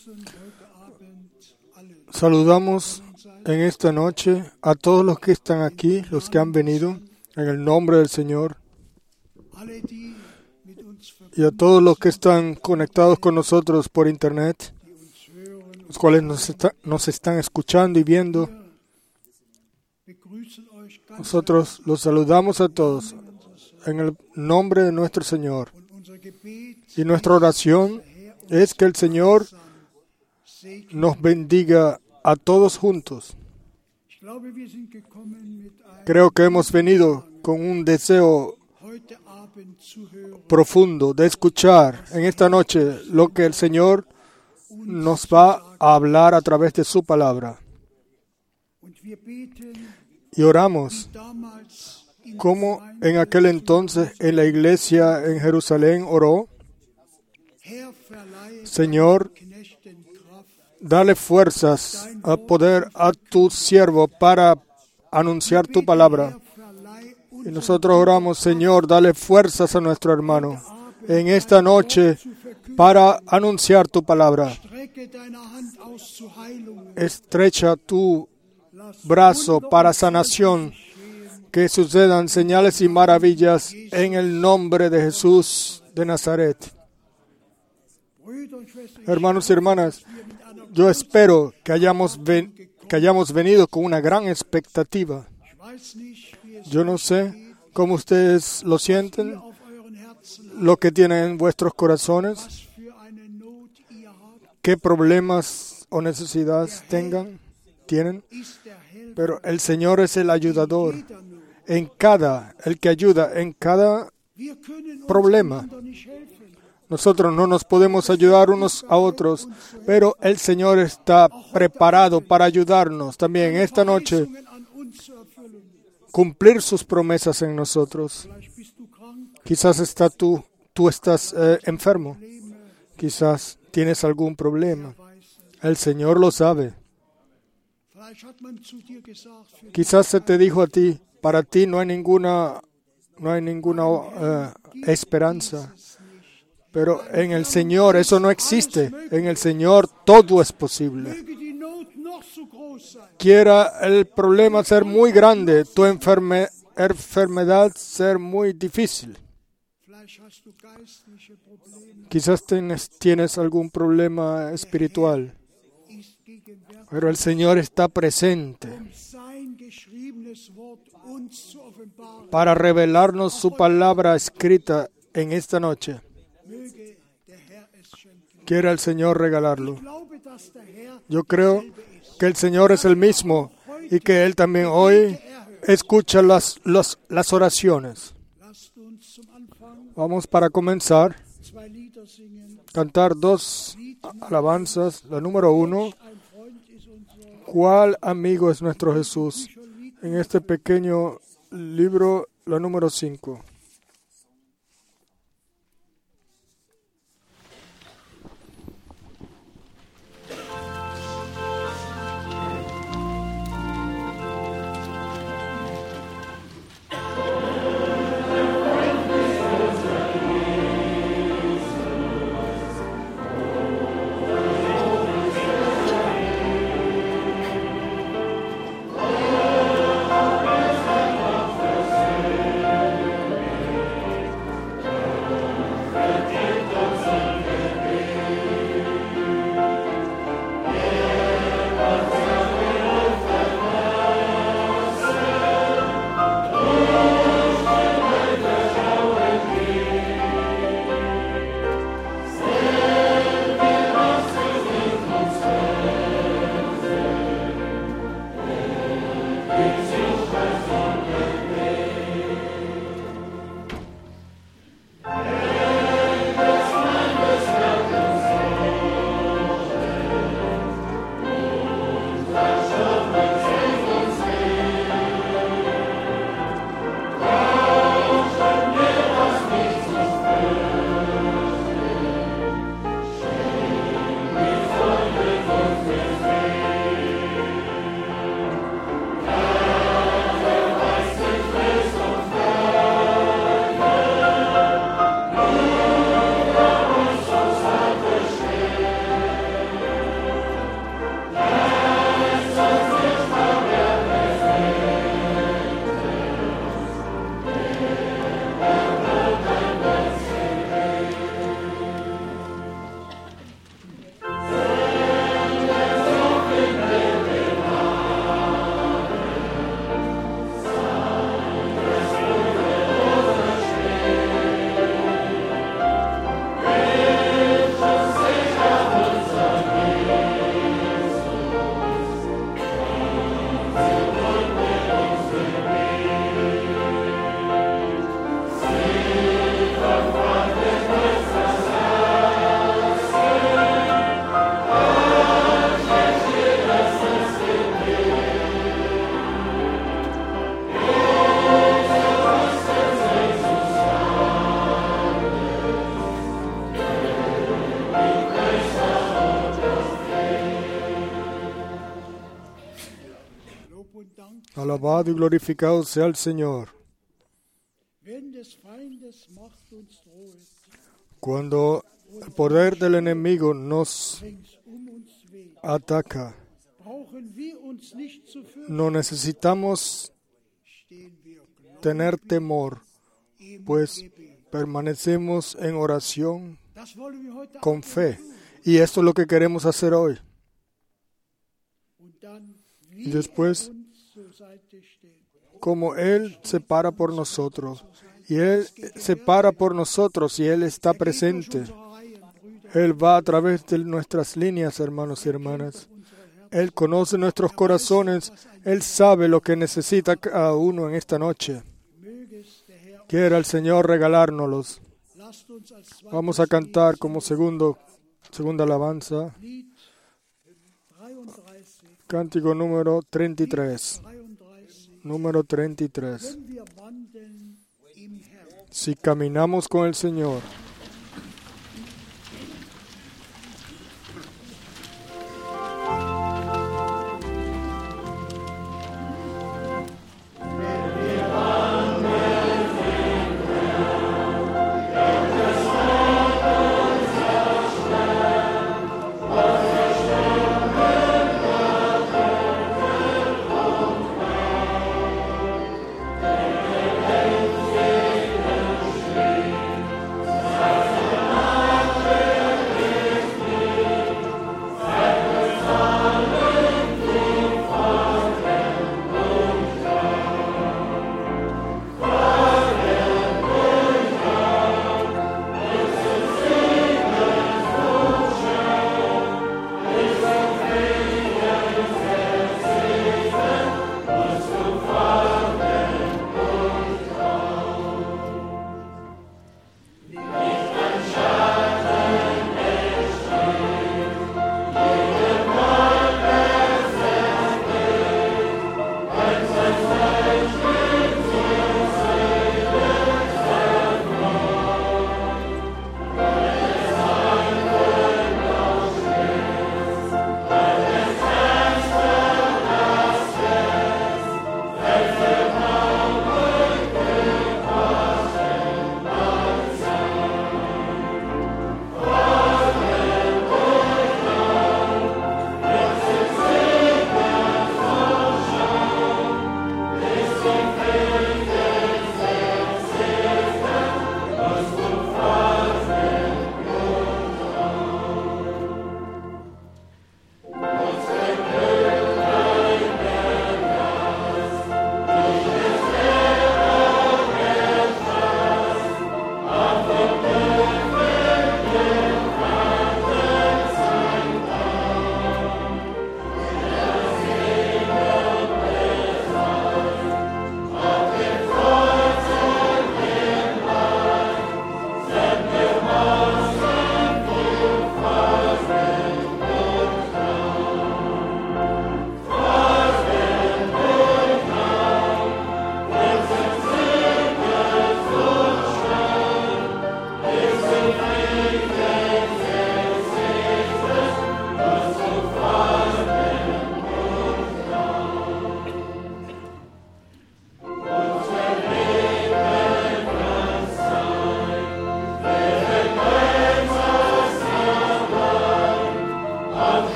Saludamos en esta noche a todos los que están aquí, los que han venido, en el nombre del Señor, y a todos los que están conectados con nosotros por Internet, los cuales nos están escuchando y viendo. Nosotros los saludamos a todos en el nombre de nuestro Señor. Y nuestra oración es que el Señor nos bendiga a todos juntos. Creo que hemos venido con un deseo profundo de escuchar en esta noche lo que el Señor nos va a hablar a través de su palabra. Y oramos como en aquel entonces en la iglesia en Jerusalén oró: Señor, dale fuerzas a poder a tu siervo para anunciar tu palabra. Y nosotros oramos: Señor, dale fuerzas a nuestro hermano en esta noche para anunciar tu palabra. Estrecha tu brazo para sanación, que sucedan señales y maravillas en el nombre de Jesús de Nazaret. Hermanos y hermanas, yo espero que hayamos venido con una gran expectativa. Yo no sé cómo ustedes lo sienten, lo que tienen en vuestros corazones, qué problemas o necesidades tienen, pero el Señor es el ayudador el que ayuda en cada problema. Nosotros no nos podemos ayudar unos a otros, pero el Señor está preparado para ayudarnos también esta noche, cumplir sus promesas en nosotros. Quizás tú estás enfermo, quizás tienes algún problema. El Señor lo sabe. Quizás se te dijo a ti: para ti no hay ninguna esperanza. Pero en el Señor eso no existe. En el Señor todo es posible. Quiera el problema ser muy grande, tu enfermedad ser muy difícil. Quizás tienes algún problema espiritual, pero el Señor está presente para revelarnos su palabra escrita en esta noche. Quiera el Señor regalarlo. Yo creo que el Señor es el mismo y que Él también hoy escucha las oraciones. Vamos para comenzar cantar 2 alabanzas. La número 1, ¿cuál amigo es nuestro Jesús? En este pequeño libro, la número 5. Alabado y glorificado sea el Señor. Cuando el poder del enemigo nos ataca, no necesitamos tener temor, pues permanecemos en oración con fe. Y esto es lo que queremos hacer hoy. Y después, como Él se para por nosotros, y Él se para por nosotros, y Él está presente, Él va a través de nuestras líneas, hermanos y hermanas. Él conoce nuestros corazones, Él sabe lo que necesita cada uno en esta noche. Quiera el Señor regalárnoslos. Vamos a cantar como segunda alabanza, cántico número 33. Número 33. Si caminamos con el Señor.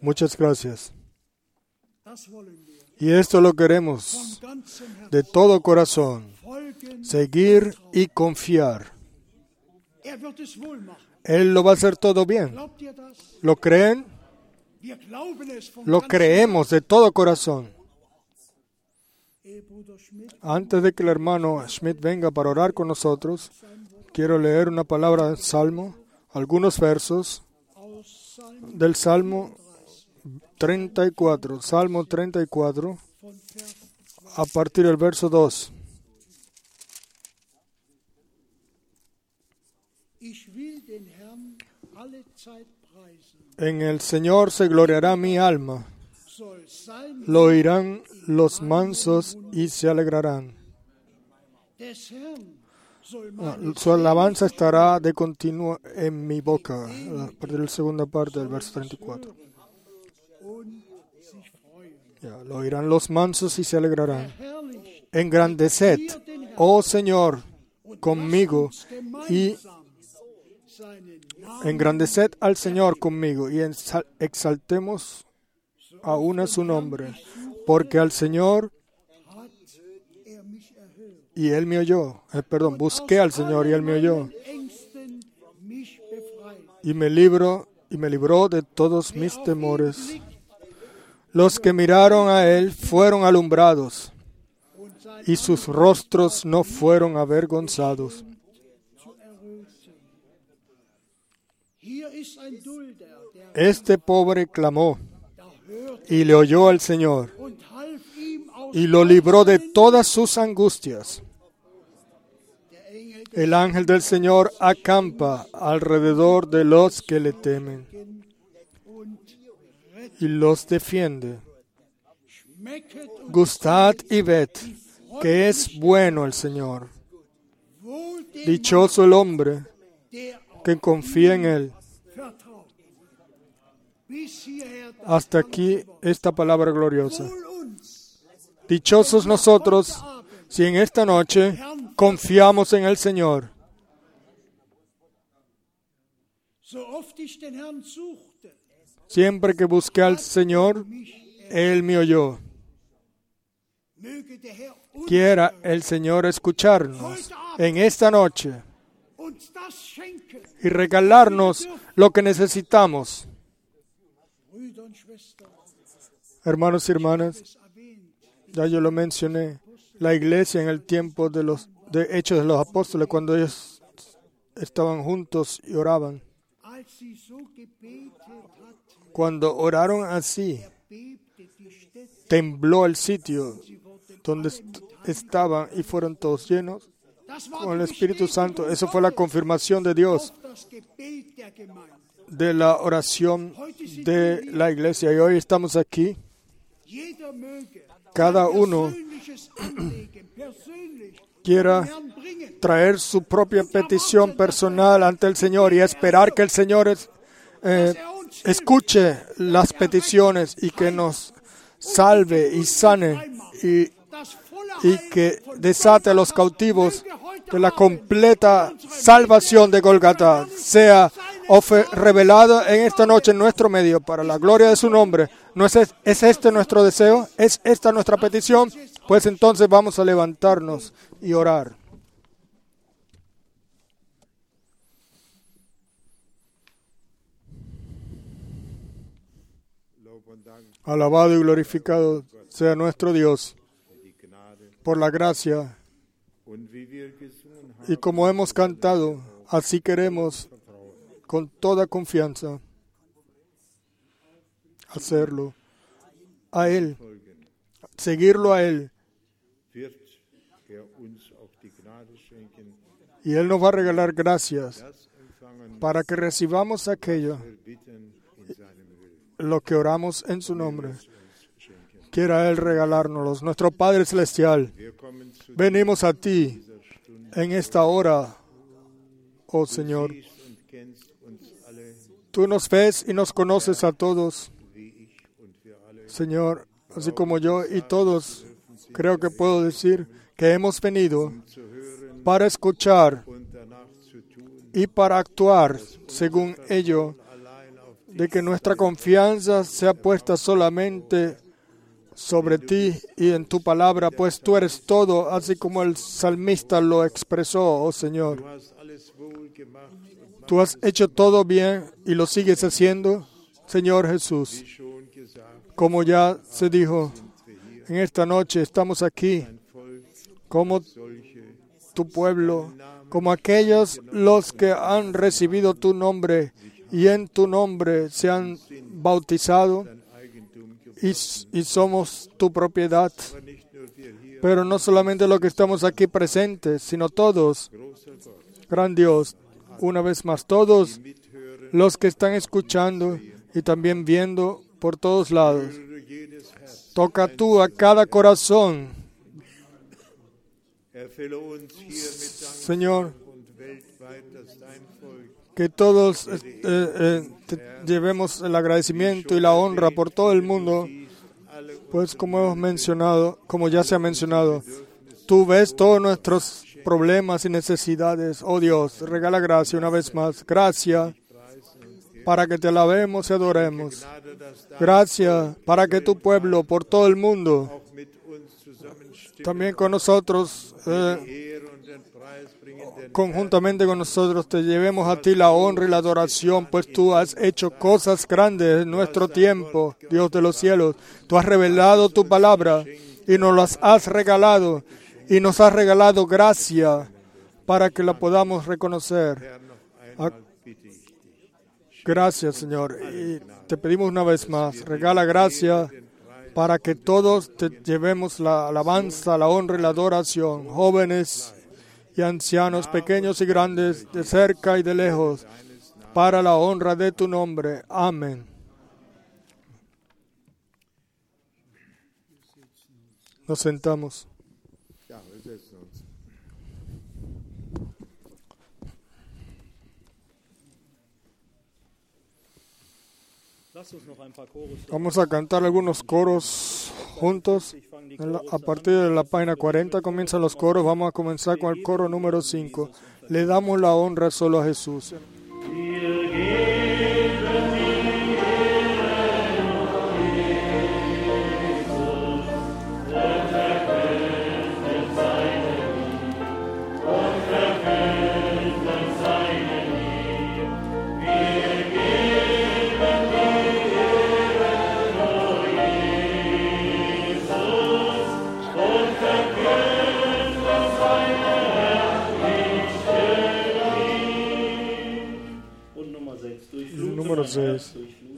Muchas gracias. Y esto lo queremos de todo corazón, seguir y confiar. Él lo va a hacer todo bien. ¿Lo creen? Lo creemos de todo corazón. Antes de que el hermano Schmidt venga para orar con nosotros, quiero leer una palabra del Salmo, algunos versos del Salmo 34. Salmo 34, a partir del verso 2. En el Señor se gloriará mi alma. Lo oirán los mansos y se alegrarán. Su alabanza estará de continuo en mi boca. A partir de la segunda parte del verso 34. Lo oirán los mansos y se alegrarán. Engrandeced, oh Señor, conmigo, y engrandeced al Señor conmigo, y exaltemos aún a su nombre, porque al Señor, y Él me oyó, busqué al Señor y Él me oyó, y me libró de todos mis temores. Los que miraron a Él fueron alumbrados, y sus rostros no fueron avergonzados. Este pobre clamó, y le oyó al Señor, y lo libró de todas sus angustias. El ángel del Señor acampa alrededor de los que le temen, y los defiende. Gustad y ved que es bueno el Señor. Dichoso el hombre que confía en Él. Hasta aquí esta palabra gloriosa. Dichosos nosotros si en esta noche confiamos en el Señor. Siempre que busqué al Señor, Él me oyó. Quiera el Señor escucharnos en esta noche y regalarnos lo que necesitamos. Hermanos y hermanas, ya yo lo mencioné, la iglesia en el tiempo de Hechos de los Apóstoles, cuando ellos estaban juntos y oraban. Cuando oraron así, tembló el sitio donde estaban y fueron todos llenos con el Espíritu Santo. Eso fue la confirmación de Dios de la oración de la iglesia. Y hoy estamos aquí. Cada uno quiera traer su propia petición personal ante el Señor y esperar que el Señor escuche las peticiones y que nos salve y sane y que desate a los cautivos de la completa salvación de Golgata sea revelada en esta noche en nuestro medio para la gloria de su nombre. ¿No es este nuestro deseo? ¿Es esta nuestra petición? Pues entonces vamos a levantarnos y orar. Alabado y glorificado sea nuestro Dios por la gracia. Y como hemos cantado, así queremos con toda confianza hacerlo a Él, seguirlo a Él. Y Él nos va a regalar gracias para que recibamos aquello, lo que oramos en su nombre. Quiera Él regalárnoslos. Nuestro Padre Celestial, venimos a ti en esta hora, oh Señor. Tú nos ves y nos conoces a todos, Señor, así como yo y todos. Creo que puedo decir que hemos venido para escuchar y para actuar según ello de que nuestra confianza sea puesta solamente sobre ti y en tu palabra, pues tú eres todo, así como el salmista lo expresó, oh Señor. Tú has hecho todo bien y lo sigues haciendo, Señor Jesús. Como ya se dijo, en esta noche estamos aquí como tu pueblo, como aquellos los que han recibido tu nombre y en tu nombre se han bautizado y somos tu propiedad. Pero no solamente los que estamos aquí presentes, sino todos, gran Dios, una vez más, todos los que están escuchando y también viendo por todos lados. Toca tú a cada corazón, Señor, que todos llevemos el agradecimiento y la honra por todo el mundo, pues como hemos mencionado, como ya se ha mencionado, tú ves todos nuestros problemas y necesidades. Oh Dios, regala gracia una vez más. Gracias para que te alabemos y adoremos. Gracias para que tu pueblo por todo el mundo, también con nosotros, conjuntamente con nosotros, te llevemos a ti la honra y la adoración, pues tú has hecho cosas grandes en nuestro tiempo, Dios de los cielos. Tú has revelado tu palabra y nos las has regalado, y nos has regalado gracia para que la podamos reconocer. Gracias, Señor. Y te pedimos una vez más, regala gracia para que todos te llevemos la alabanza, la honra y la adoración, jóvenes y ancianos, pequeños y grandes, de cerca y de lejos, para la honra de tu nombre. Amén. Nos sentamos. Vamos a cantar algunos coros juntos. A partir de la página 40 comienzan los coros. Vamos a comenzar con el coro número 5. Le damos la honra solo a Jesús. Número 6.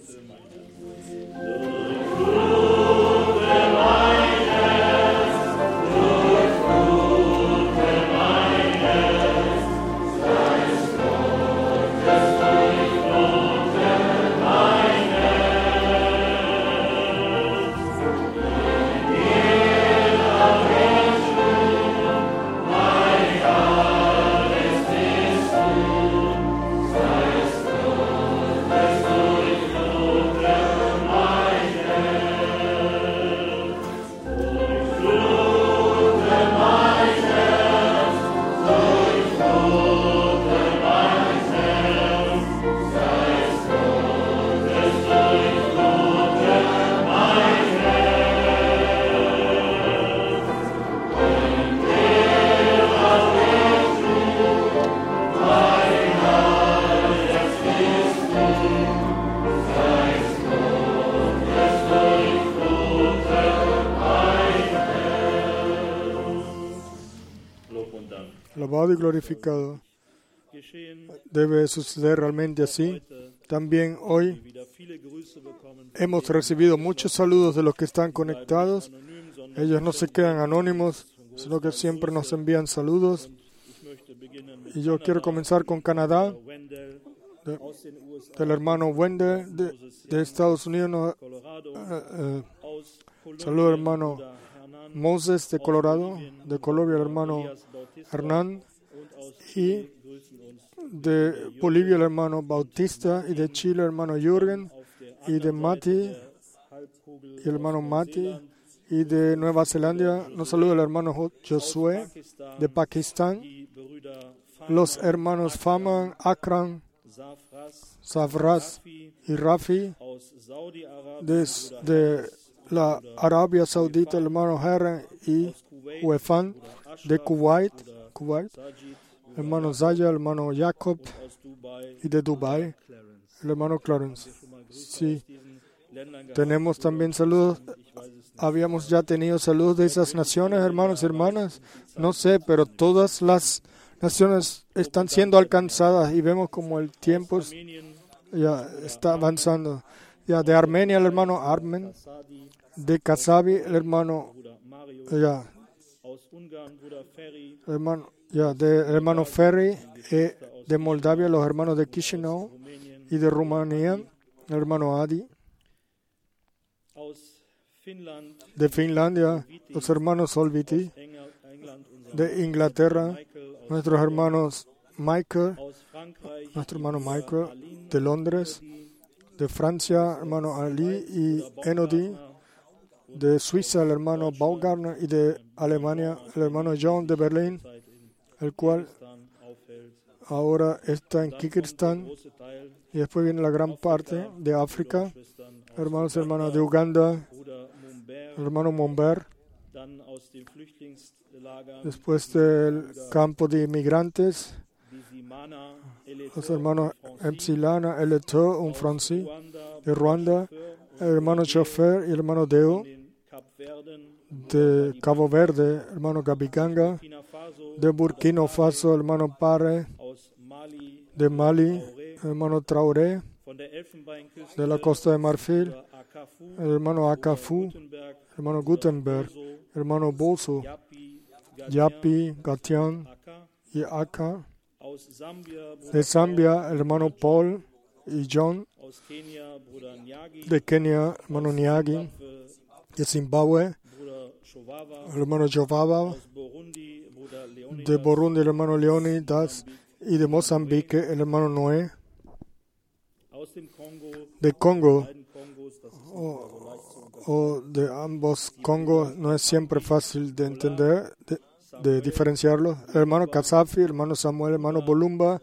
Alabado y glorificado. Debe suceder realmente así. También hoy hemos recibido muchos saludos de los que están conectados. Ellos no se quedan anónimos, sino que siempre nos envían saludos. Y yo quiero comenzar con Canadá, del hermano Wendell de Estados Unidos. Saludo al hermano Moses de Colorado, de Colombia el hermano Hernán, y de Bolivia el hermano Bautista, y de Chile el hermano Jürgen, y de Mati, y el hermano Mati, y de Nueva Zelanda nos saluda el hermano Josué, de Pakistán, los hermanos Faman, Akram, Safras y Rafi, desde la Arabia Saudita, el hermano Herren y Wefan, de Kuwait, el hermano Zaya, el hermano Jacob, y de Dubái, el hermano Clarence. Sí, tenemos también saludos. Habíamos ya tenido saludos de esas naciones, hermanos y hermanas. No sé, pero todas las naciones están siendo alcanzadas y vemos como el tiempo ya está avanzando. Ya de Armenia, el hermano Armen, de Kasabi, el hermano, ya, el hermano Ferry, de Moldavia, los hermanos de Chisinau, y de Rumanía, el hermano Adi. De Finlandia, los hermanos Solviti. De Inglaterra, nuestros hermanos Michael, nuestro hermano Michael. De Londres, de Francia, hermano Ali y Enodi. De Suiza, el hermano Baumgartner. Y de Alemania, el hermano John de Berlín, el cual ahora está en Kirguistán. Y después viene la gran parte de África, hermanos y hermanas de Uganda, el hermano Momber, después del campo de inmigrantes, los hermanos Epsilana, Eleto, un Franci, de Ruanda, el hermano Chofer y el hermano Deo, de Cabo Verde, el hermano Gabiganga, de Burkina Faso, el hermano Pare, de Mali, el hermano Traoré, de la Costa de Marfil, el hermano Akafu, el hermano Gutenberg, el hermano Boso, Yapi, Gatian y Aka, de Zambia, el hermano Paul y John, de Kenia, el hermano Nyagi, de Zimbabue, el hermano Jovava, de Burundi, el hermano Leonidas, y de Mozambique, el hermano Noé, de Congo, o de ambos Congos, no es siempre fácil de entender, de diferenciarlos. El hermano Kasafi, el hermano Samuel, el hermano Bolumba,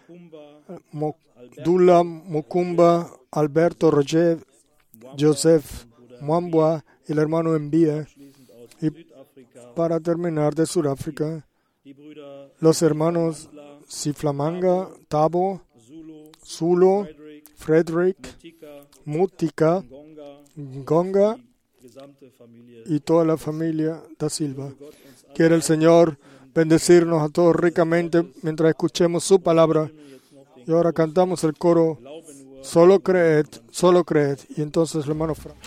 Dula, Mukumba, Alberto, Roger, Joseph, Mwambwa y el hermano Envía. Y para terminar, de Sudáfrica, los hermanos Siflamanga, Tabo, Zulo, Frederick, Mutika, Gonga y toda la familia da Silva. Quiere el Señor bendecirnos a todos ricamente mientras escuchemos su palabra. Y ahora cantamos el coro, solo creed, solo creed. Y entonces el hermano Frank.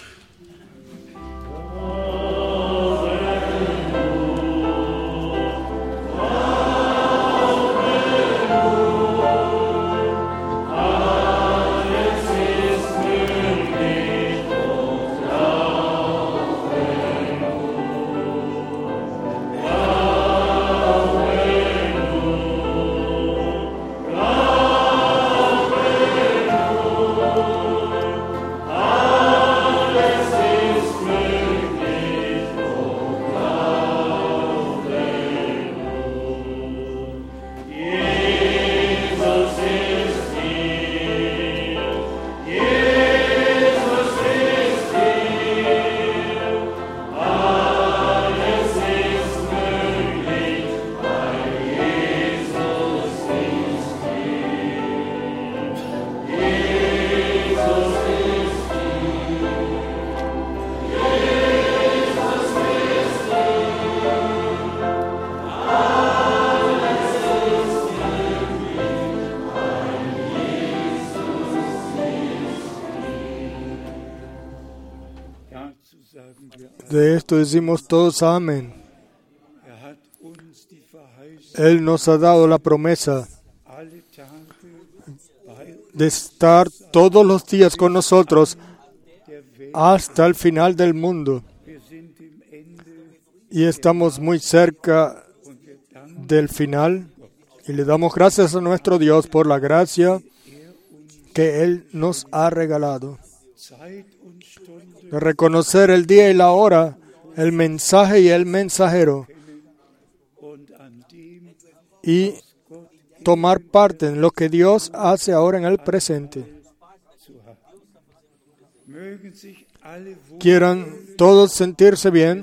De esto decimos todos amén. Él nos ha dado la promesa de estar todos los días con nosotros hasta el final del mundo. Y estamos muy cerca del final. Y le damos gracias a nuestro Dios por la gracia que Él nos ha regalado. De reconocer el día y la hora, el mensaje y el mensajero. Y tomar parte en lo que Dios hace ahora en el presente. Quieran todos sentirse bien.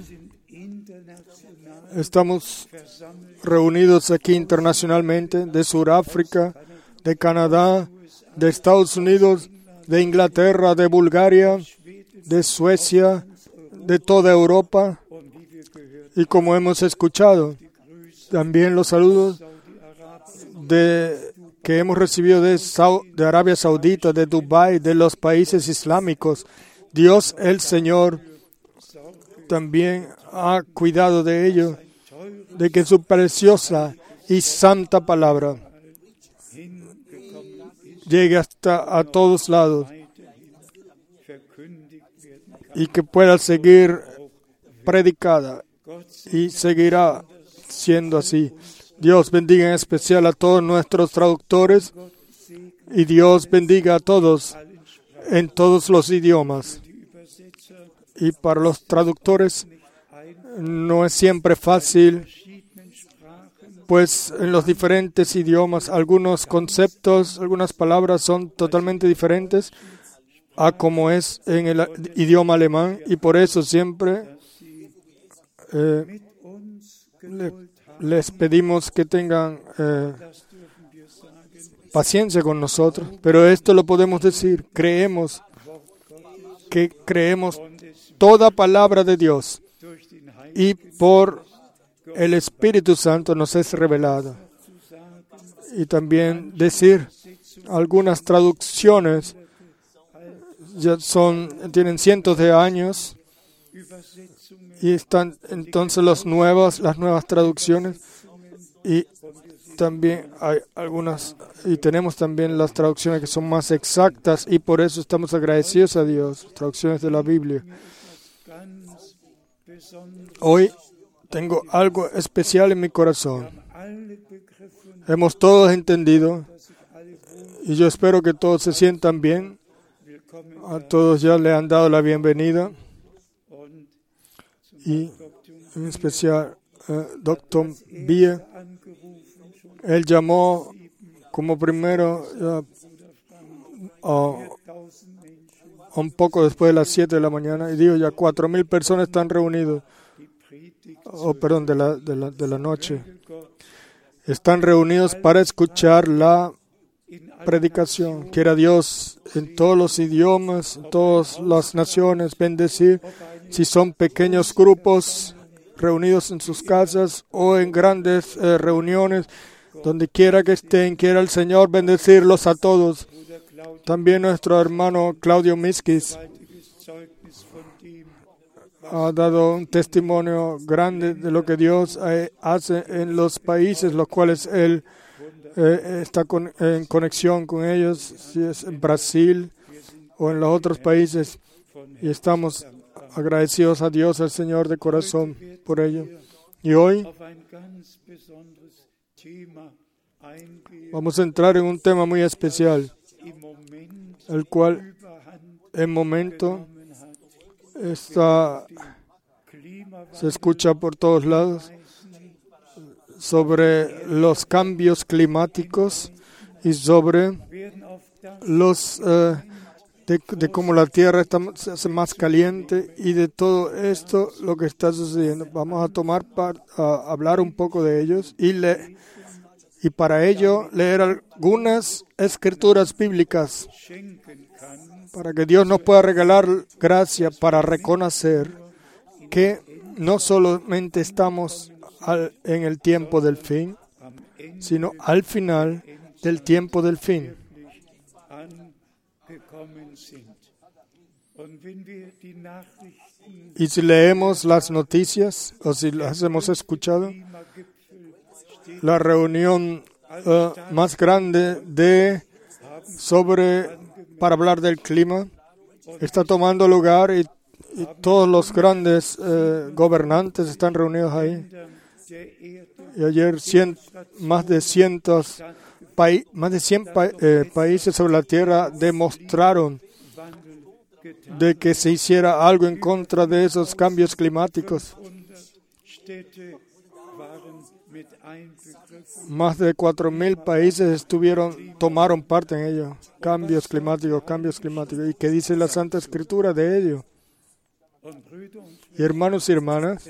Estamos reunidos aquí internacionalmente, de Sudáfrica, de Canadá, de Estados Unidos, de Inglaterra, de Bulgaria, de Suecia, de toda Europa. Y como hemos escuchado, también los saludos que hemos recibido de Arabia Saudita, de Dubái, de los países islámicos. Dios, el Señor, también ha cuidado de ello, de que su preciosa y santa palabra llegue hasta a todos lados y que pueda seguir predicada y seguirá siendo así. Dios bendiga en especial a todos nuestros traductores y Dios bendiga a todos en todos los idiomas. Y para los traductores no es siempre fácil, pues en los diferentes idiomas algunos conceptos, algunas palabras son totalmente diferentes a como es en el idioma alemán, y por eso siempre les pedimos que tengan paciencia con nosotros, pero esto lo podemos decir, creemos toda palabra de Dios y por el Espíritu Santo nos es revelada. Y también decir, algunas traducciones tienen cientos de años y están entonces las nuevas traducciones, y también hay algunas, y tenemos también las traducciones que son más exactas, y por eso estamos agradecidos a Dios, traducciones de la Biblia. Hoy tengo algo especial en mi corazón. Hemos todos entendido, y yo espero que todos se sientan bien. A todos ya le han dado la bienvenida, y en especial Dr. Bie. Él llamó como primero un poco después de las 7 de la mañana y dijo, ya 4,000 personas están reunidas, de la noche. Están reunidos para escuchar la predicación. Quiera Dios en todos los idiomas, en todas las naciones, bendecir, si son pequeños grupos reunidos en sus casas o en grandes reuniones, donde quiera que estén, quiera el Señor bendecirlos a todos. También nuestro hermano Claudio Miskis ha dado un testimonio grande de lo que Dios hace en los países los cuales él está en conexión con ellos, si es en Brasil o en los otros países, y estamos agradecidos a Dios, al Señor de corazón por ello. Y hoy vamos a entrar en un tema muy especial, el cual en momento se escucha por todos lados, sobre los cambios climáticos y sobre los de cómo la tierra se hace más caliente, y de todo esto lo que está sucediendo. Vamos a hablar un poco de ellos y para ello leer algunas escrituras bíblicas para que Dios nos pueda regalar gracia para reconocer que no solamente estamos en el tiempo del fin, sino al final del tiempo del fin. Y si leemos las noticias, o si las hemos escuchado, la reunión más grande para hablar del clima está tomando lugar, y todos los grandes gobernantes están reunidos ahí. Y ayer más de 100 países sobre la tierra demostraron de que se hiciera algo en contra de esos cambios climáticos. Más de 4.000 países tomaron parte en ello. Cambios climáticos. ¿Y qué dice la Santa Escritura de ello? Y hermanos y hermanas,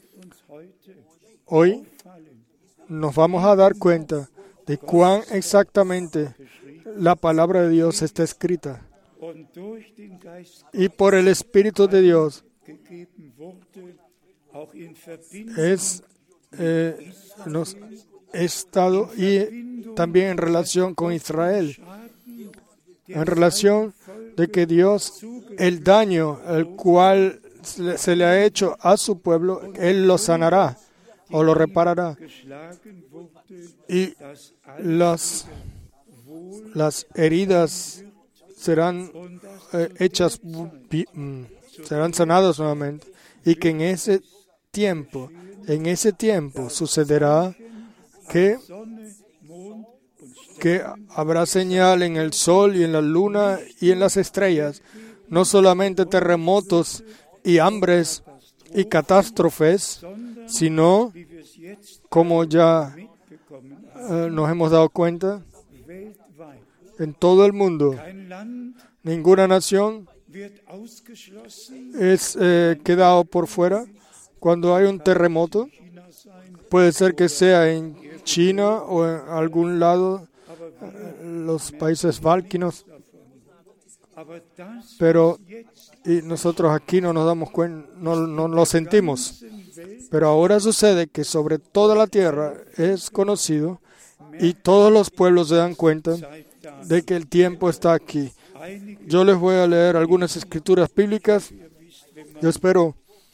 hoy nos vamos a dar cuenta de cuán exactamente la palabra de Dios está escrita. Y por el Espíritu de Dios nos he estado, y también en relación con Israel, en relación de que Dios, el daño el cual se le ha hecho a su pueblo, Él lo sanará o lo reparará. Y las heridas serán serán sanadas nuevamente. Y que en ese tiempo sucederá que habrá señal en el sol y en la luna y en las estrellas, no solamente terremotos y hambres y catástrofes, sino, como ya nos hemos dado cuenta, en todo el mundo, ninguna nación es quedado por fuera. Cuando hay un terremoto, puede ser que sea en China o en algún lado, los países balcanos, pero y nosotros aquí no nos damos cuenta, no lo sentimos. Pero ahora sucede que sobre toda la tierra es conocido y todos los pueblos se dan cuenta de que el tiempo está aquí. Yo les voy a leer algunas escrituras bíblicas. Yo espero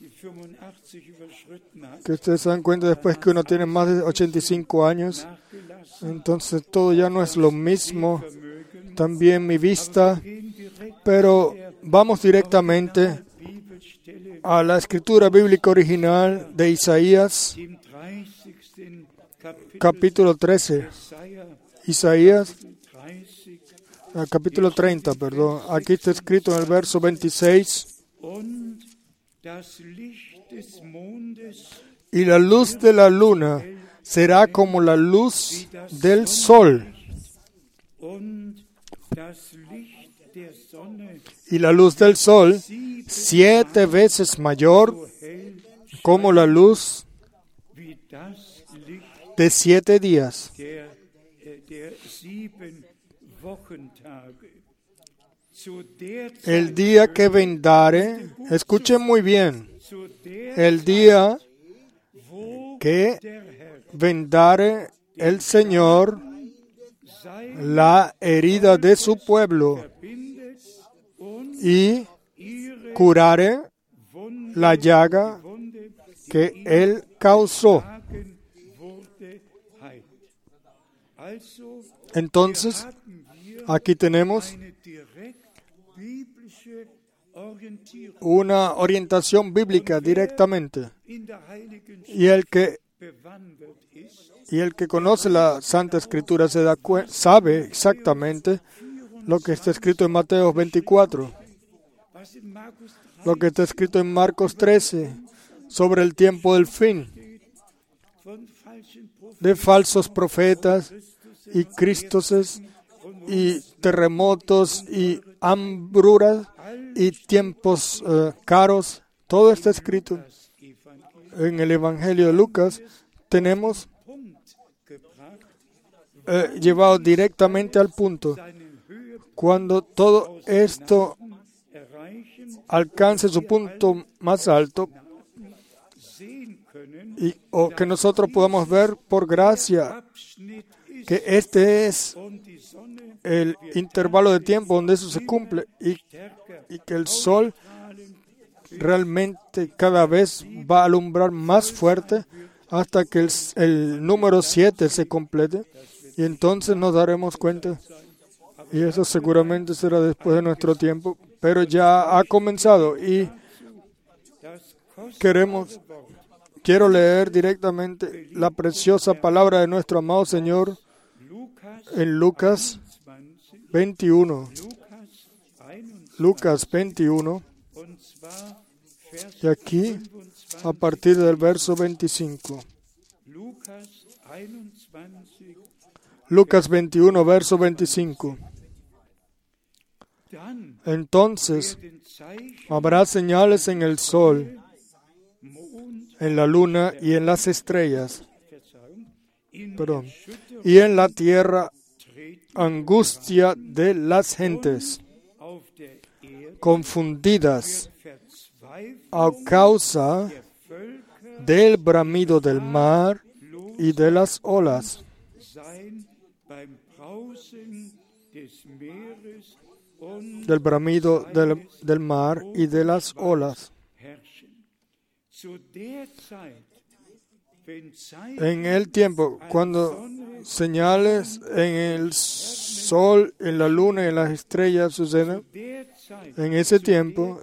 que ustedes se dan cuenta después que uno tiene más de 85 años. Entonces todo ya no es lo mismo. También mi vista. Pero vamos directamente a la escritura bíblica original de Isaías, capítulo 13. Isaías, capítulo 30, perdón. Aquí está escrito en el verso 26. Y la luz de la luna será como la luz del sol. Y la luz del sol 7 veces mayor como la luz de 7 días. El día que vendare, escuchen muy bien, el día que vendare el Señor la herida de su pueblo y curare la llaga que Él causó. Entonces, aquí tenemos una orientación bíblica directamente. Y el que conoce la Santa Escritura sabe exactamente lo que está escrito en Mateo 24, lo que está escrito en Marcos 13, sobre el tiempo del fin, de falsos profetas y cristoses y terremotos y hambruras y tiempos caros. Todo está escrito en el Evangelio de Lucas. Tenemos llevado directamente al punto. Cuando todo esto alcance su punto más alto, o que nosotros podamos ver por gracia que este es el intervalo de tiempo donde eso se cumple, y que el sol realmente cada vez va a alumbrar más fuerte hasta que el número 7 se complete, y entonces nos daremos cuenta, y eso seguramente será después de nuestro tiempo, pero ya ha comenzado. Y quiero leer directamente la preciosa palabra de nuestro amado Señor en Lucas 21. Lucas 21. Y aquí, a partir del verso 25. Lucas 21, verso 25. Entonces habrá señales en el sol, en la luna y en las estrellas, y en la tierra angustia de las gentes, confundidas a causa del bramido del mar y de las olas. Del bramido del mar y de las olas. En el tiempo, cuando señales en el sol, en la luna y en las estrellas suceden, en ese tiempo,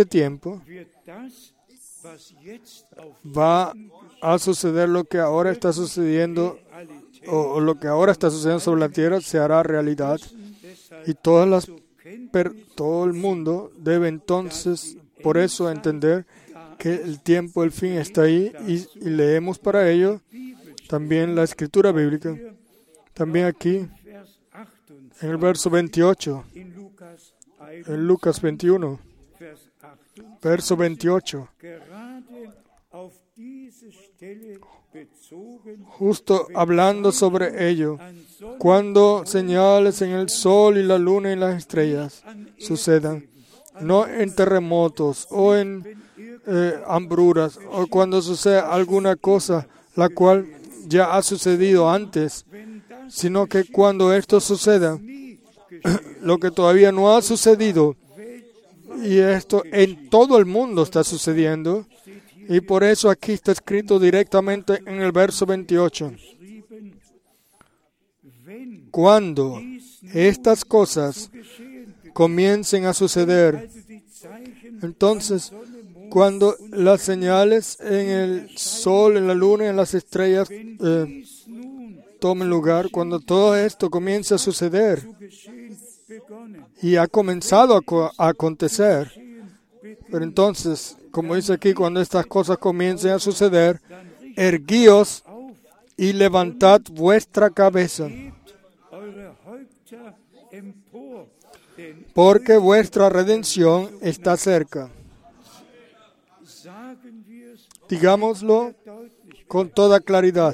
va a suceder lo que ahora está sucediendo, o lo que ahora está sucediendo sobre la tierra se hará realidad, y todo el mundo debe entonces, por eso, entender que el tiempo, el fin está ahí, y leemos para ello también la escritura bíblica. También aquí, en el verso 28, en Lucas 21, verso 28, justo hablando sobre ello, cuando señales en el sol y la luna y las estrellas sucedan, no en terremotos o en hambruras, o cuando suceda alguna cosa la cual ya ha sucedido antes, sino que cuando esto suceda, lo que todavía no ha sucedido, y esto en todo el mundo está sucediendo, y por eso aquí está escrito directamente en el verso 28. Cuando estas cosas comiencen a suceder, entonces, cuando las señales en el sol, en la luna y en las estrellas tomen lugar, cuando todo esto comience a suceder, y ha comenzado a acontecer, pero entonces, como dice aquí, cuando estas cosas comiencen a suceder, erguíos y levantad vuestra cabeza, porque vuestra redención está cerca. Digámoslo con toda claridad.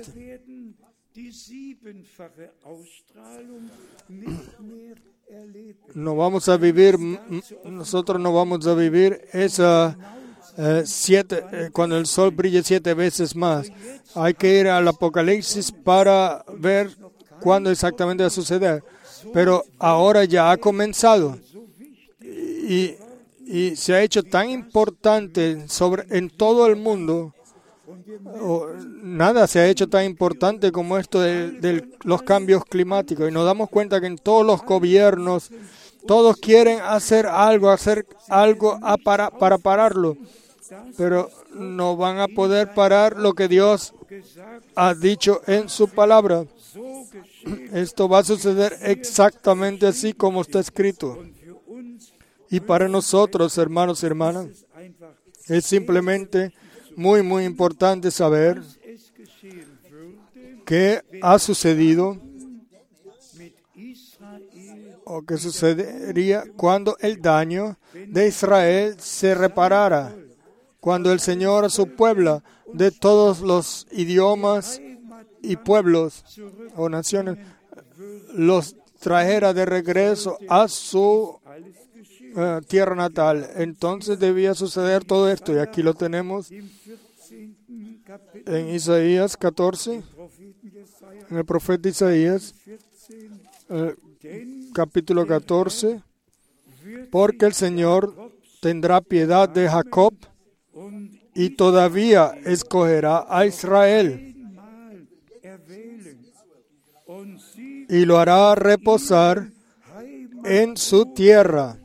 Nosotros no vamos a vivir esa cuando el sol brille 7 veces más. Hay que ir al Apocalipsis para ver cuándo exactamente va a suceder. Pero ahora ya ha comenzado. Y se ha hecho tan importante en todo el mundo. Nada se ha hecho tan importante como esto de los cambios climáticos. Y nos damos cuenta que en todos los gobiernos, todos quieren hacer algo para pararlo. Pero no van a poder parar lo que Dios ha dicho en su palabra. Esto va a suceder exactamente así como está escrito. Y para nosotros, hermanos y hermanas, es simplemente muy, muy importante saber qué ha sucedido o qué sucedería cuando el daño de Israel se reparara, cuando el Señor a su pueblo de todos los idiomas y pueblos o naciones los trajera de regreso a su tierra natal. Entonces debía suceder todo esto, y aquí lo tenemos en Isaías 14, en el profeta Isaías, capítulo 14, porque el Señor tendrá piedad de Jacob y todavía escogerá a Israel y lo hará reposar en su tierra,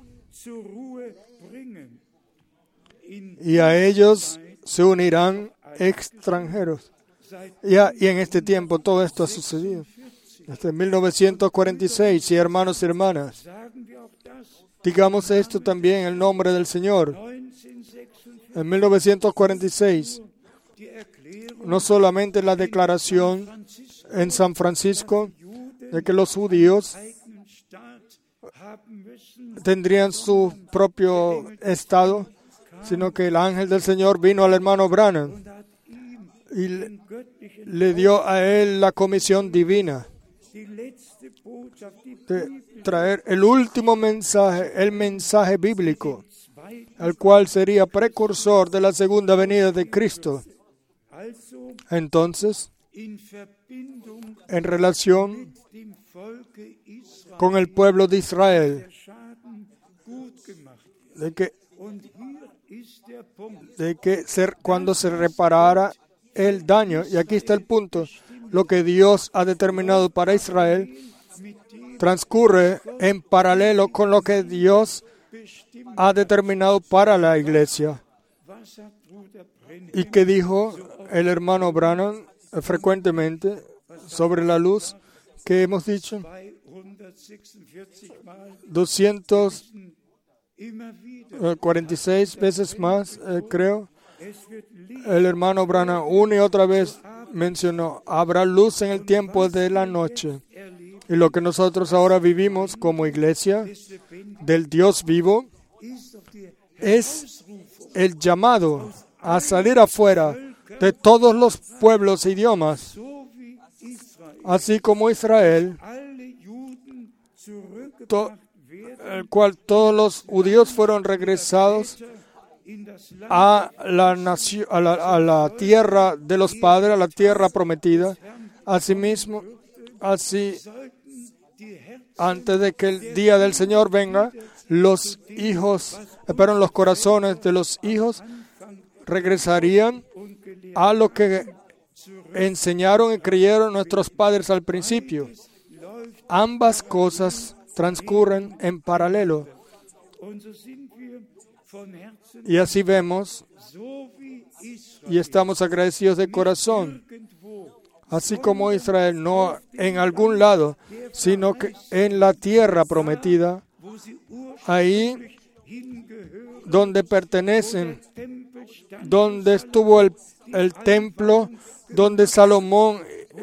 y a ellos se unirán extranjeros. Y en este tiempo todo esto ha sucedido. Desde 1946, y hermanos y hermanas, digamos esto también en el nombre del Señor. En 1946, no solamente la declaración en San Francisco de que los judíos tendrían su propio estado, sino que el ángel del Señor vino al hermano Branham y le dio a él la comisión divina de traer el último mensaje, el mensaje bíblico, el cual sería precursor de la segunda venida de Cristo. Entonces, en relación con el pueblo de Israel, de que cuando se reparara el daño, y aquí está el punto, lo que Dios ha determinado para Israel transcurre en paralelo con lo que Dios ha determinado para la iglesia. ¿Y qué dijo el hermano Branham frecuentemente sobre la luz que hemos dicho? 246 veces más, creo. El hermano Branham una y otra vez mencionó, habrá luz en el tiempo de la noche. Y lo que nosotros ahora vivimos como iglesia del Dios vivo es el llamado a salir afuera de todos los pueblos e idiomas, así como Israel, el cual todos los judíos fueron regresados a la tierra de los padres, a la tierra prometida. Asimismo, así, antes de que el día del Señor venga, los corazones de los hijos regresarían a lo que enseñaron y creyeron nuestros padres al principio. Ambas cosas transcurren en paralelo. Y así vemos y estamos agradecidos de corazón. Así como Israel, no en algún lado, sino que en la tierra prometida, ahí donde pertenecen, donde estuvo el templo, donde Salomón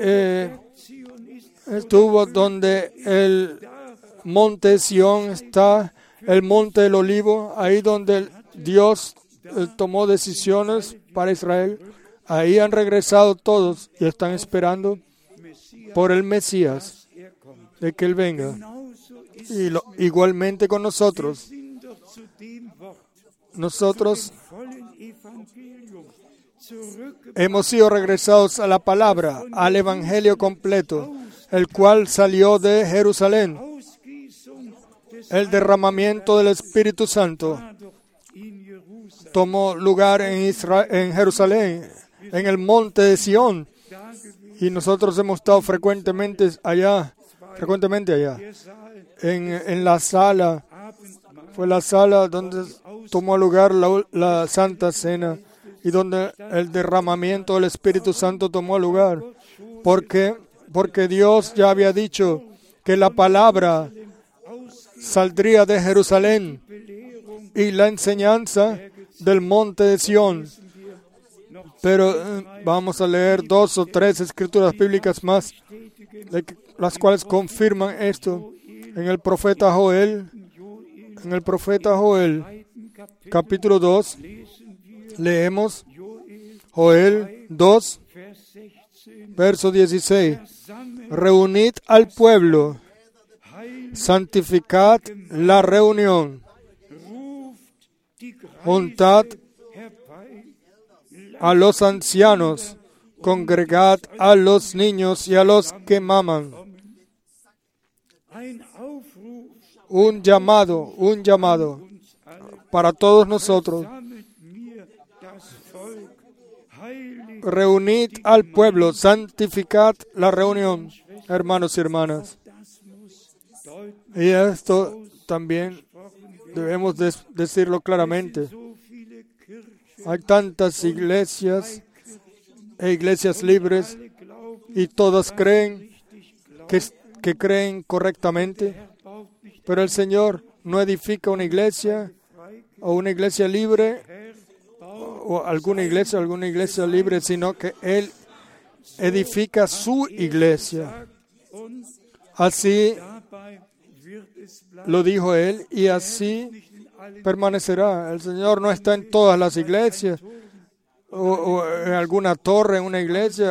estuvo, donde el monte Sión está, el monte del Olivo, ahí donde Dios tomó decisiones para Israel. Ahí han regresado todos y están esperando por el Mesías, de que Él venga. Y igualmente con nosotros. Nosotros hemos sido regresados a la palabra, al Evangelio completo, el cual salió de Jerusalén. El derramamiento del Espíritu Santo tomó lugar en Jerusalén, en el monte de Sión, y nosotros hemos estado frecuentemente allá, en la sala. Fue la sala donde tomó lugar la Santa Cena y donde el derramamiento del Espíritu Santo tomó lugar. ¿Por qué? Porque Dios ya había dicho que la palabra saldría de Jerusalén y la enseñanza del monte de Sión. Pero vamos a leer 2 o 3 escrituras bíblicas más, las cuales confirman esto. En el profeta Joel, capítulo 2, leemos Joel 2, verso 16. Reunid al pueblo, santificad la reunión, juntad a los ancianos, congregad a los niños y a los que maman. Un llamado para todos nosotros. Reunid al pueblo, santificad la reunión, hermanos y hermanas. Y esto también debemos decirlo claramente. Hay tantas iglesias e iglesias libres y todas creen que creen correctamente, pero el Señor no edifica una iglesia o una iglesia libre o alguna iglesia libre, sino que Él edifica su iglesia. Así lo dijo Él y así permanecerá. El Señor no está en todas las iglesias o en alguna torre en una iglesia,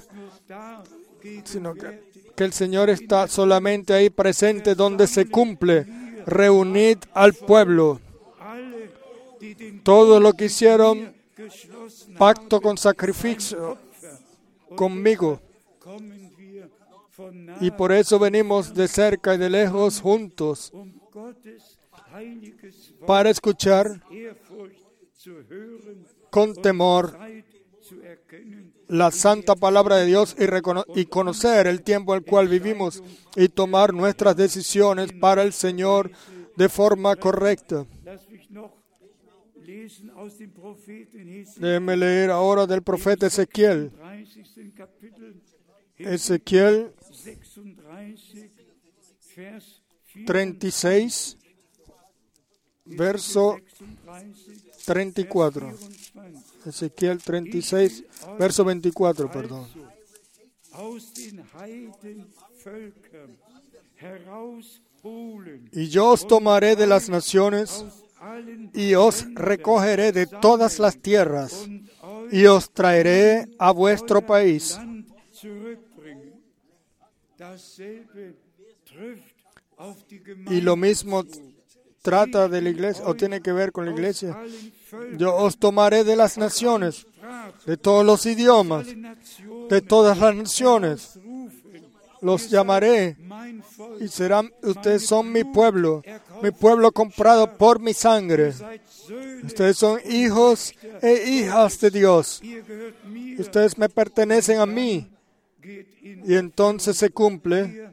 sino que el Señor está solamente ahí presente donde se cumple. Reunid al pueblo. Todos los que hicieron pacto con sacrificio conmigo. Y por eso venimos de cerca y de lejos juntos para escuchar con temor la santa palabra de Dios y conocer el tiempo en el cual vivimos y tomar nuestras decisiones para el Señor de forma correcta. Déjenme leer ahora del profeta Ezequiel. Ezequiel 36, verso 34. Ezequiel 36, verso 24, perdón. Y yo os tomaré de las naciones y os recogeré de todas las tierras y os traeré a vuestro país. Y lo mismo trata de la iglesia, o tiene que ver con la iglesia. Yo os tomaré de las naciones, de todos los idiomas, de todas las naciones. Los llamaré y serán, ustedes son mi pueblo comprado por mi sangre. Ustedes son hijos e hijas de Dios. Ustedes me pertenecen a mí. Y entonces se cumple.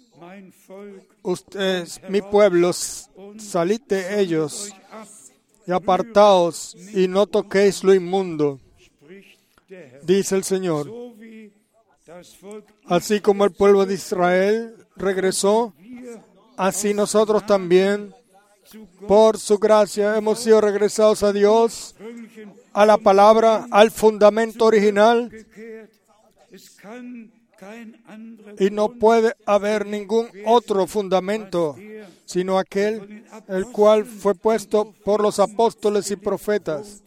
Ustedes, mi pueblo, salid de ellos y apartaos y no toquéis lo inmundo, dice el Señor. Así como el pueblo de Israel regresó, así nosotros también, por su gracia, hemos sido regresados a Dios, a la palabra, al fundamento original. Y no puede haber ningún otro fundamento, sino aquel el cual fue puesto por los apóstoles y profetas.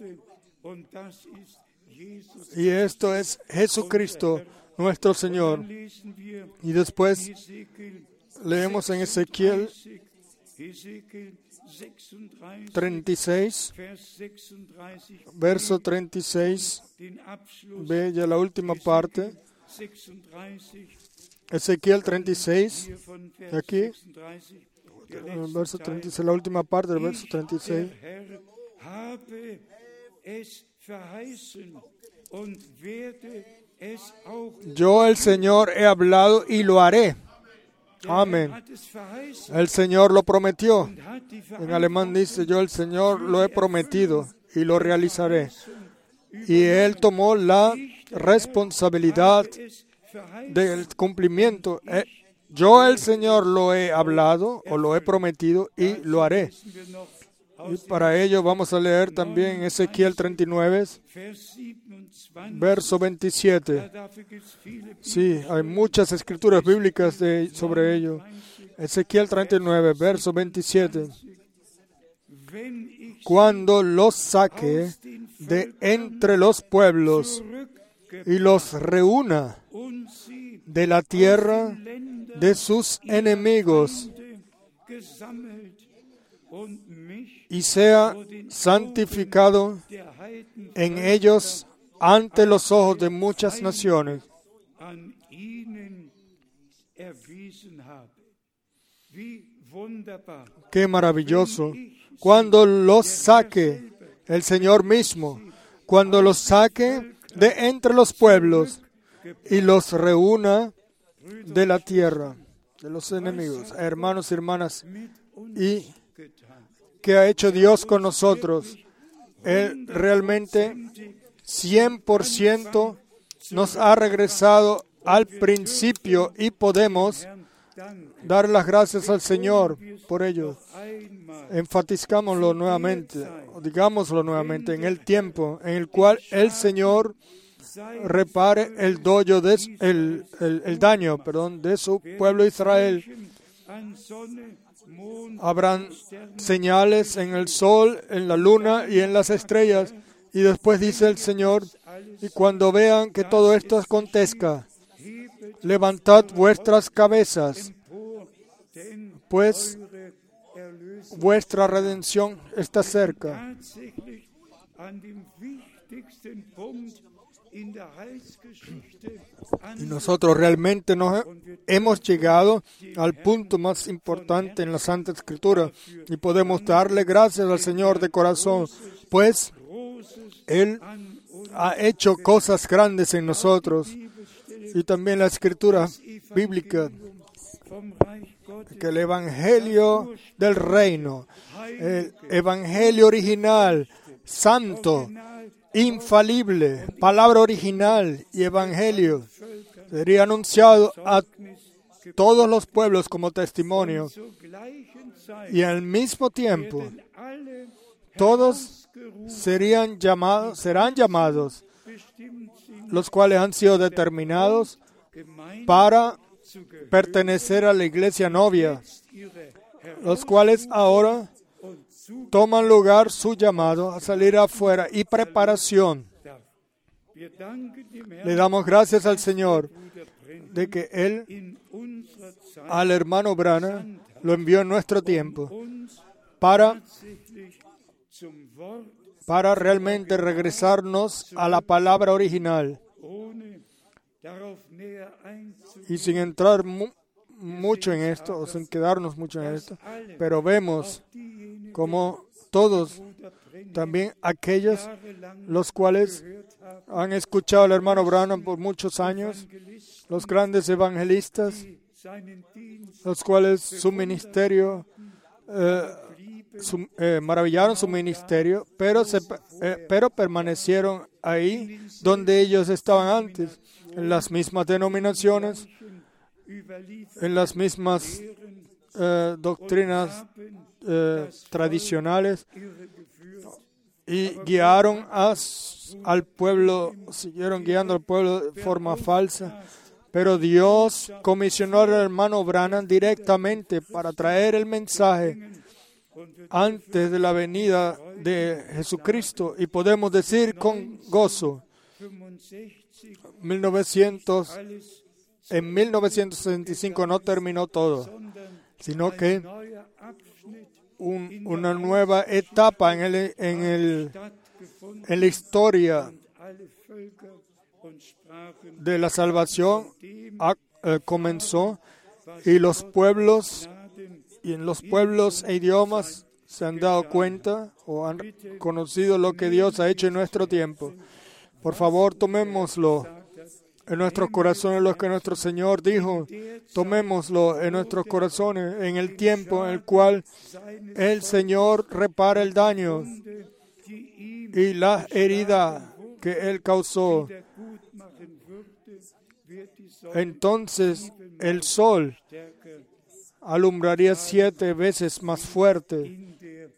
Y esto es Jesucristo, nuestro Señor. Y después leemos en Ezequiel 36, verso 36, ve ya la última parte. Ezequiel 36, aquí, el verso 36, la última parte del verso 36. Yo, el Señor, he hablado y lo haré. Amén. El Señor lo prometió. En alemán dice, yo, el Señor, lo he prometido y lo realizaré. Y Él tomó la responsabilidad del cumplimiento. Yo, el Señor, lo he hablado o lo he prometido y lo haré. Y para ello vamos a leer también Ezequiel 39, verso 27. Sí, hay muchas escrituras bíblicas sobre ello. Ezequiel 39, verso 27. Cuando los saque de entre los pueblos y los reúna de la tierra de sus enemigos y sea santificado en ellos ante los ojos de muchas naciones. Qué maravilloso. Cuando los saque el Señor mismo, cuando los saque de entre los pueblos y los reúna de la tierra de los enemigos. Hermanos y hermanas, ¿y qué ha hecho Dios con nosotros? Él realmente 100% nos ha regresado al principio y podemos dar las gracias al Señor por ello. Enfatizcámoslo nuevamente, o digámoslo nuevamente, en el tiempo en el cual el Señor repare el daño de su pueblo Israel. Habrán señales en el sol, en la luna y en las estrellas. Y después dice el Señor, y cuando vean que todo esto acontezca, levantad vuestras cabezas, pues vuestra redención está cerca. Y nosotros realmente hemos llegado al punto más importante en la Santa Escritura y podemos darle gracias al Señor de corazón, pues Él ha hecho cosas grandes en nosotros. Y también la Escritura bíblica, que el Evangelio del Reino, el Evangelio original, santo, infalible, palabra original y Evangelio, sería anunciado a todos los pueblos como testimonio. Y al mismo tiempo, todos serán llamados, los cuales han sido determinados para pertenecer a la iglesia novia, los cuales ahora toman lugar su llamado a salir afuera y preparación. Le damos gracias al Señor de que Él al hermano Branham lo envió en nuestro tiempo para realmente regresarnos a la palabra original. Y sin entrar mucho en esto, o sin quedarnos mucho en esto, pero vemos como todos, también aquellos los cuales han escuchado al hermano Branham por muchos años, los grandes evangelistas, los cuales su ministerio, maravillaron su ministerio, pero permanecieron ahí donde ellos estaban antes, en las mismas denominaciones, en las mismas doctrinas tradicionales, y guiaron al pueblo, siguieron guiando al pueblo de forma falsa. Pero Dios comisionó al hermano Branham directamente para traer el mensaje antes de la venida de Jesucristo, y podemos decir con gozo, en 1965 no terminó todo, sino que una nueva etapa en la historia de la salvación comenzó, y los pueblos en los pueblos e idiomas se han dado cuenta o han conocido lo que Dios ha hecho en nuestro tiempo. Por favor, tomémoslo en nuestros corazones, lo que nuestro Señor dijo. Tomémoslo en nuestros corazones en el tiempo en el cual el Señor repara el daño y la herida que Él causó. Entonces el sol alumbraría 7 veces más fuerte.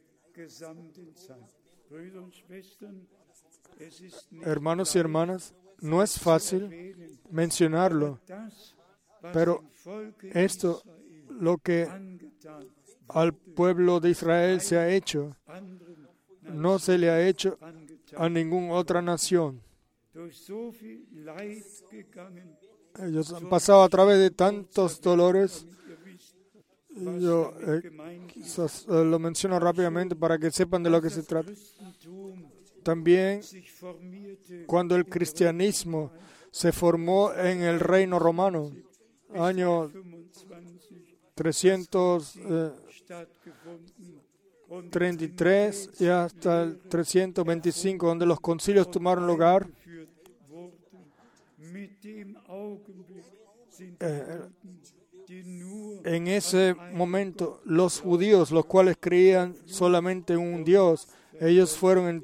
Hermanos y hermanas, no es fácil mencionarlo, pero esto, lo que al pueblo de Israel se ha hecho, no se le ha hecho a ninguna otra nación. Ellos han pasado a través de tantos dolores. Yo quizás lo menciono rápidamente para que sepan de lo que se trata. También, cuando el cristianismo se formó en el reino romano, año 333 y hasta el 325, donde los concilios tomaron lugar, en ese momento los judíos, los cuales creían solamente en un Dios, ellos fueron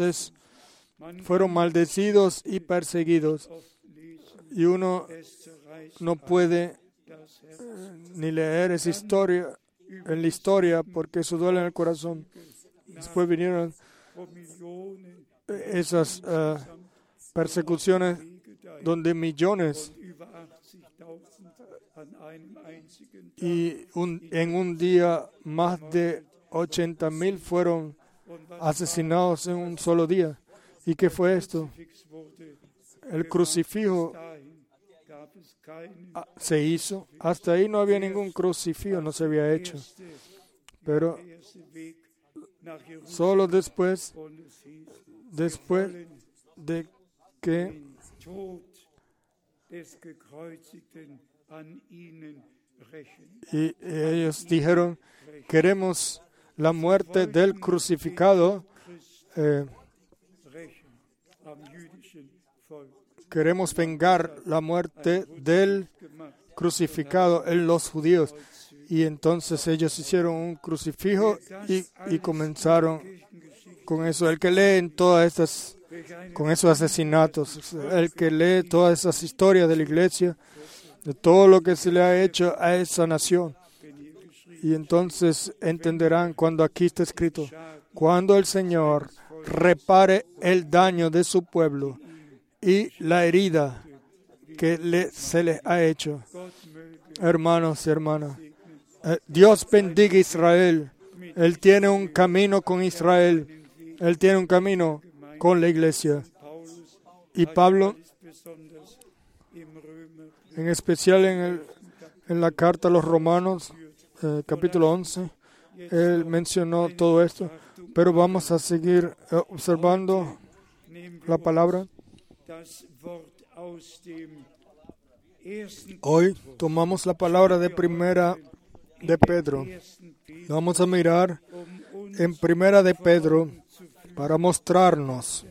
maldecidos y perseguidos. Y uno no puede ni leer esa historia en la historia porque eso duele en el corazón. Después vinieron esas persecuciones donde millones y en un día más de 80,000 fueron asesinados en un solo día. ¿Y qué fue esto? El crucifijo se hizo. Hasta ahí no había ningún crucifijo, no se había hecho. Pero solo después de que y ellos dijeron, queremos la muerte del crucificado, queremos vengar la muerte del crucificado en los judíos. Y entonces ellos hicieron un crucifijo y comenzaron con eso. El que lee en todas estas, con esos asesinatos, el que lee todas esas historias de la iglesia, de todo lo que se le ha hecho a esa nación. Y entonces entenderán cuando aquí está escrito, cuando el Señor repare el daño de su pueblo y la herida que se les ha hecho. Hermanos y hermanas, Dios bendiga a Israel. Él tiene un camino con Israel. Él tiene un camino con la iglesia. Y Pablo, en especial en la carta a los Romanos, capítulo 11, él mencionó todo esto. Pero vamos a seguir observando la palabra. Hoy tomamos la palabra de Primera de Pedro. Vamos a mirar en Primera de Pedro para mostrarnos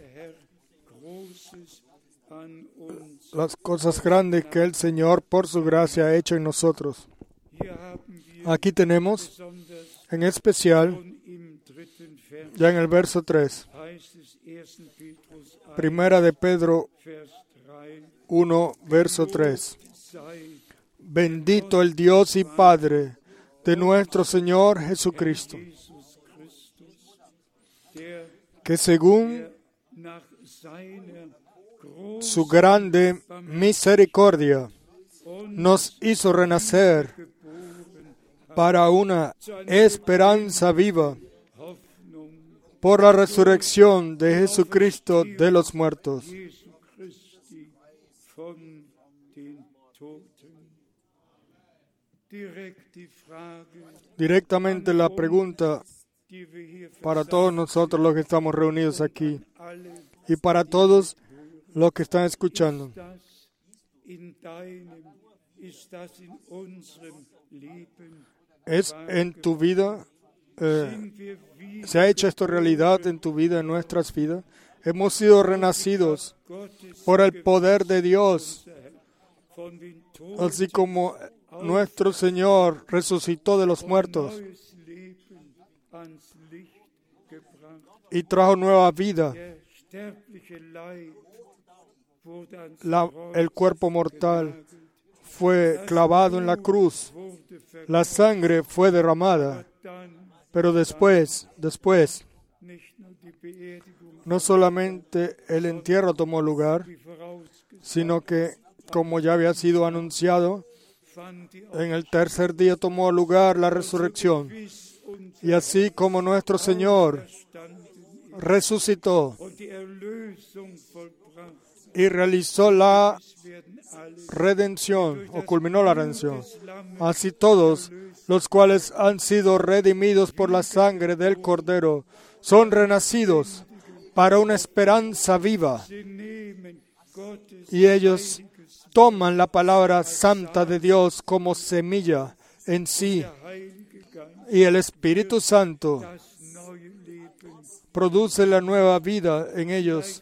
las cosas grandes que el Señor por su gracia ha hecho en nosotros. Aquí tenemos, en especial, ya en el verso 3, Primera de Pedro 1, verso 3. Bendito el Dios y Padre de nuestro Señor Jesucristo, que según su grande misericordia nos hizo renacer para una esperanza viva por la resurrección de Jesucristo de los muertos. Directamente la pregunta para todos nosotros los que estamos reunidos aquí y para todos los que están escuchando. ¿Es en tu vida? ¿Se ha hecho esto realidad en tu vida, en nuestras vidas? Hemos sido renacidos por el poder de Dios, así como nuestro Señor resucitó de los muertos y trajo nueva vida. El cuerpo mortal fue clavado en la cruz, la sangre fue derramada, pero después, no solamente el entierro tomó lugar, sino que, como ya había sido anunciado, en el tercer día tomó lugar la resurrección. Y así como nuestro Señor resucitó y realizó la redención, o culminó la redención, así todos los cuales han sido redimidos por la sangre del Cordero son renacidos para una esperanza viva. Y ellos toman la palabra santa de Dios como semilla en sí. Y el Espíritu Santo produce la nueva vida en ellos.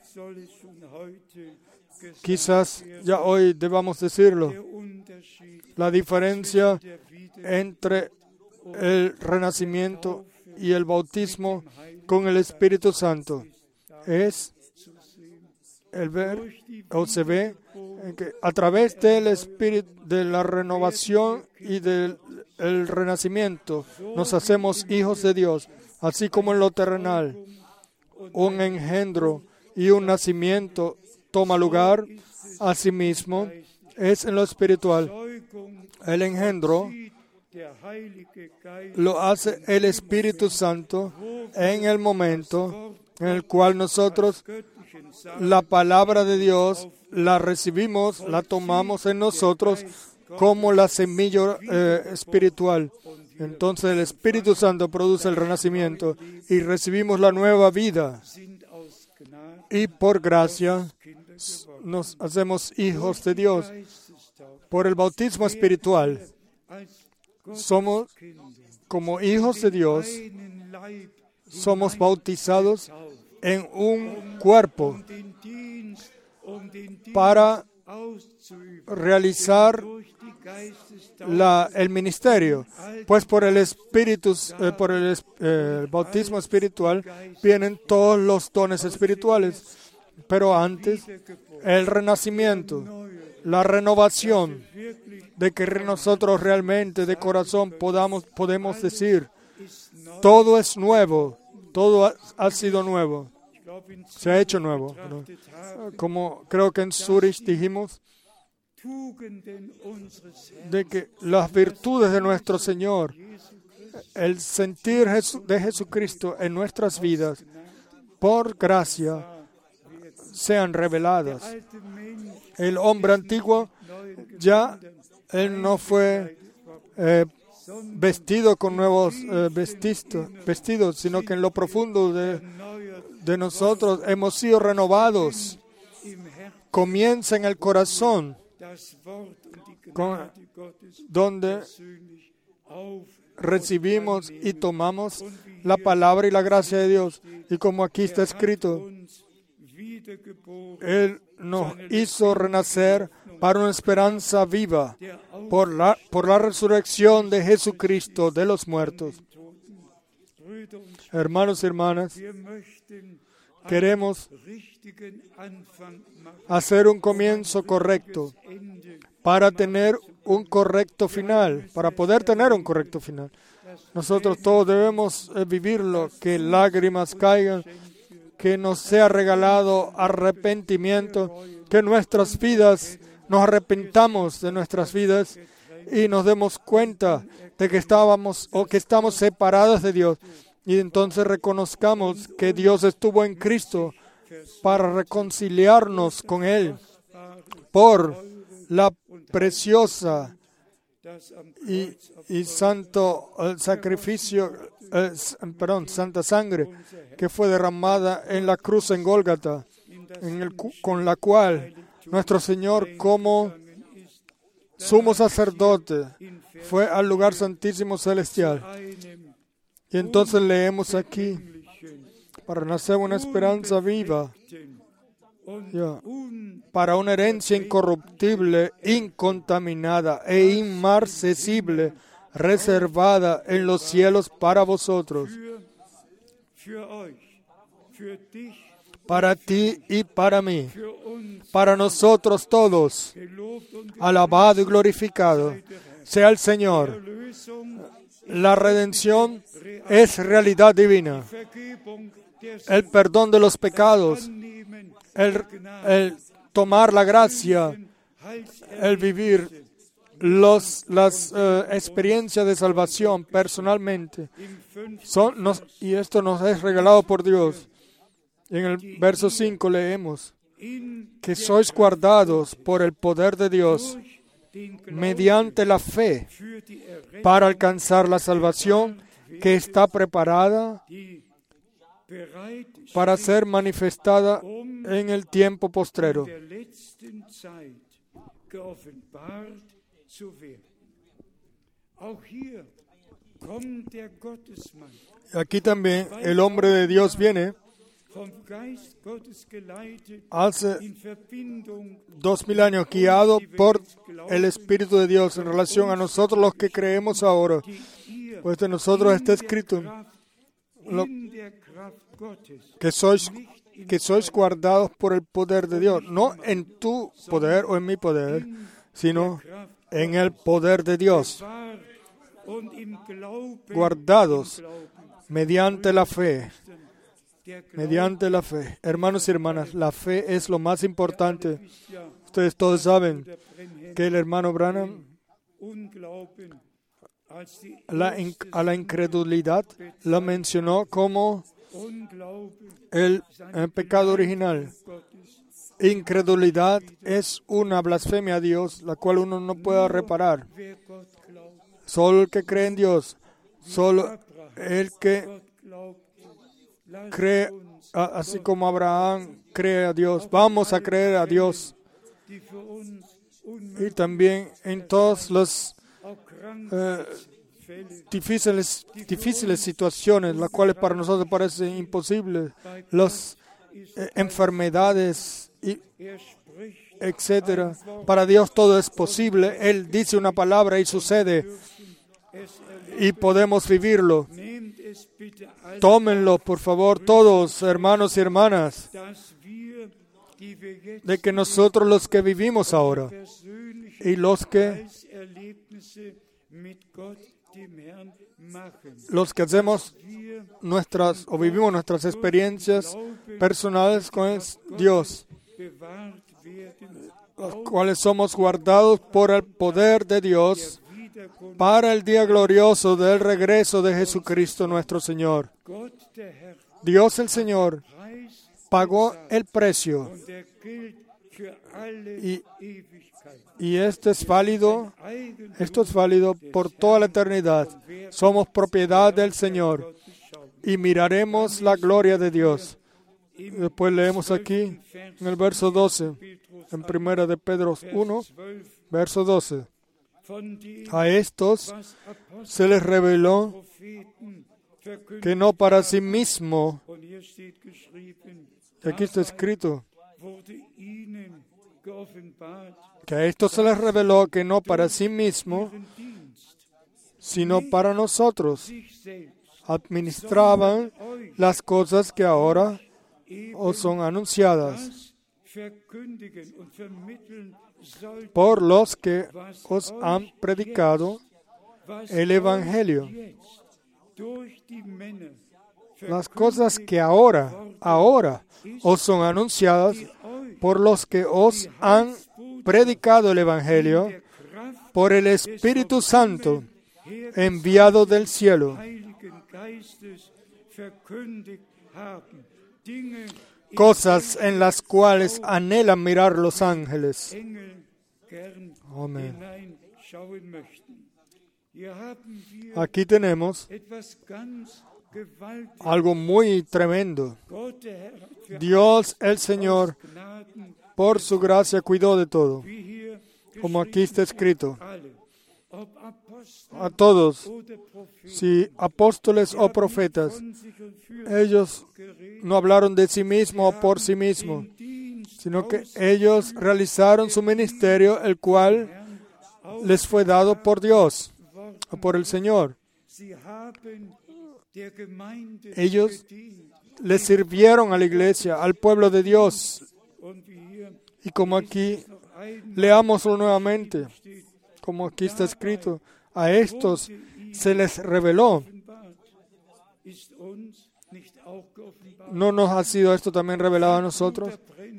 Quizás ya hoy debamos decirlo. La diferencia entre el renacimiento y el bautismo con el Espíritu Santo es el ver, o se ve, en que a través del Espíritu, de la renovación y del renacimiento, nos hacemos hijos de Dios, así como en lo terrenal, un engendro y un nacimiento toma lugar. Asimismo, es en lo espiritual. El engendro lo hace el Espíritu Santo en el momento en el cual nosotros la palabra de Dios la recibimos, la tomamos en nosotros como la semilla espiritual. Entonces el Espíritu Santo produce el renacimiento y recibimos la nueva vida. Y por gracia nos hacemos hijos de Dios. Por el bautismo espiritual somos como hijos de Dios, somos bautizados en un cuerpo para realizar el ministerio, pues por el Espíritu, por el bautismo espiritual vienen todos los dones espirituales, pero antes el renacimiento, la renovación, de que nosotros realmente de corazón podemos decir, todo es nuevo, todo ha sido nuevo, se ha hecho nuevo, ¿no? Como creo que en Zurich dijimos, de que las virtudes de nuestro Señor, el sentir de Jesucristo en nuestras vidas, por gracia, sean reveladas. El hombre antiguo ya él no fue vestido con nuevos vestidos, sino que en lo profundo de nosotros hemos sido renovados. Comienza en el corazón, donde recibimos y tomamos la palabra y la gracia de Dios. Y como aquí está escrito, Él nos hizo renacer para una esperanza viva por la resurrección de Jesucristo de los muertos. Hermanos y hermanas, queremos hacer un comienzo correcto para tener un correcto final, para poder tener un correcto final. Nosotros todos debemos vivirlo, que lágrimas caigan, que nos sea regalado arrepentimiento, que nuestras vidas, nos arrepentamos de nuestras vidas y nos demos cuenta de que estamos separados de Dios. Y entonces reconozcamos que Dios estuvo en Cristo para reconciliarnos con Él por la preciosa y santo sacrificio, santa sangre que fue derramada en la cruz en Gólgata, con la cual nuestro Señor, como sumo sacerdote, fue al lugar santísimo celestial. Y entonces leemos aquí, para nacer una esperanza viva, para una herencia incorruptible, incontaminada e inmarcesible, reservada en los cielos para vosotros, para ti y para mí, para nosotros todos. Alabado y glorificado sea el Señor. La redención es realidad divina. El perdón de los pecados, el tomar la gracia, el vivir las experiencias de salvación personalmente, y esto nos es regalado por Dios. En el verso 5 leemos que sois guardados por el poder de Dios mediante la fe para alcanzar la salvación que está preparada para ser manifestada en el tiempo postrero. Aquí también el hombre de Dios viene hace 2000 años, guiado por el Espíritu de Dios en relación a nosotros los que creemos ahora. Pues de nosotros está escrito que sois guardados por el poder de Dios, no en tu poder o en mi poder, sino en el poder de Dios, guardados mediante la fe mediante la fe. Hermanos y hermanas, la fe es lo más importante. Ustedes todos saben que el hermano Branham a la incredulidad la mencionó como el pecado original. Incredulidad es una blasfemia a Dios, la cual uno no puede reparar. Solo el que cree en Dios, solo el que cree, así como Abraham cree a Dios, vamos a creer a Dios. Y también en todas las difíciles situaciones, las cuales para nosotros parecen imposibles, las enfermedades, etcétera. Para Dios todo es posible. Él dice una palabra y sucede. Y podemos vivirlo. Tómenlo, por favor, todos, hermanos y hermanas, de que nosotros los que vivimos ahora y los que hacemos vivimos nuestras experiencias personales con Dios, los cuales somos guardados por el poder de Dios para el día glorioso del regreso de Jesucristo nuestro Señor. Dios el Señor pagó el precio y esto es válido por toda la eternidad. Somos propiedad del Señor y miraremos la gloria de Dios. Después leemos aquí en el verso 12, en 1 de Pedro 1, verso 12. A estos se les reveló que no para sí mismo, aquí está escrito, que a estos se les reveló que no para sí mismo, sino para nosotros, administraban las cosas que ahora os son anunciadas por los que os han predicado el Evangelio. Las cosas que ahora os son anunciadas por los que os han predicado el Evangelio por el Espíritu Santo enviado del cielo. Cosas en las cuales anhelan mirar los ángeles. Amén. Aquí tenemos algo muy tremendo. Dios el Señor, por su gracia, cuidó de todo. Como aquí está escrito. A todos, si apóstoles o profetas, ellos no hablaron de sí mismos o por sí mismos, sino que ellos realizaron su ministerio, el cual les fue dado por Dios o por el Señor. Ellos le sirvieron a la iglesia, al pueblo de Dios. Y como aquí, leámoslo nuevamente, como aquí está escrito, a estos se les reveló. ¿No nos ha sido esto también revelado a nosotros?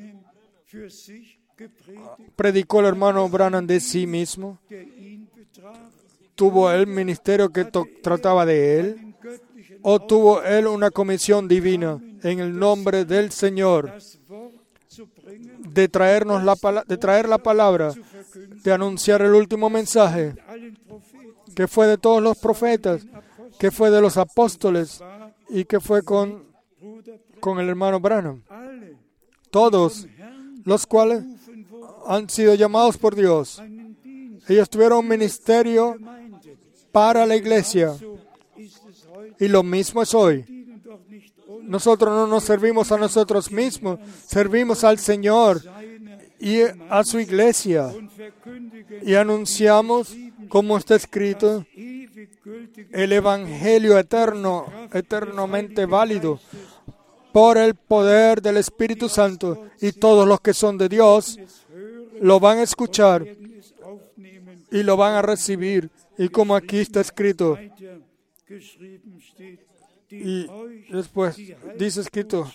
¿Predicó el hermano Branham de sí mismo? ¿Tuvo él ministerio que trataba de él? ¿O tuvo él una comisión divina en el nombre del Señor de traer la palabra, de anunciar el último mensaje, que fue de todos los profetas, que fue de los apóstoles y que fue con el hermano Branham? Todos los cuales han sido llamados por Dios. Ellos tuvieron un ministerio para la iglesia. Y lo mismo es hoy. Nosotros no nos servimos a nosotros mismos, servimos al Señor y a su iglesia. Y anunciamos, como está escrito, el Evangelio eterno, eternamente válido, por el poder del Espíritu Santo. Y todos los que son de Dios lo van a escuchar y lo van a recibir. Y como aquí está escrito, Y después dice escrito,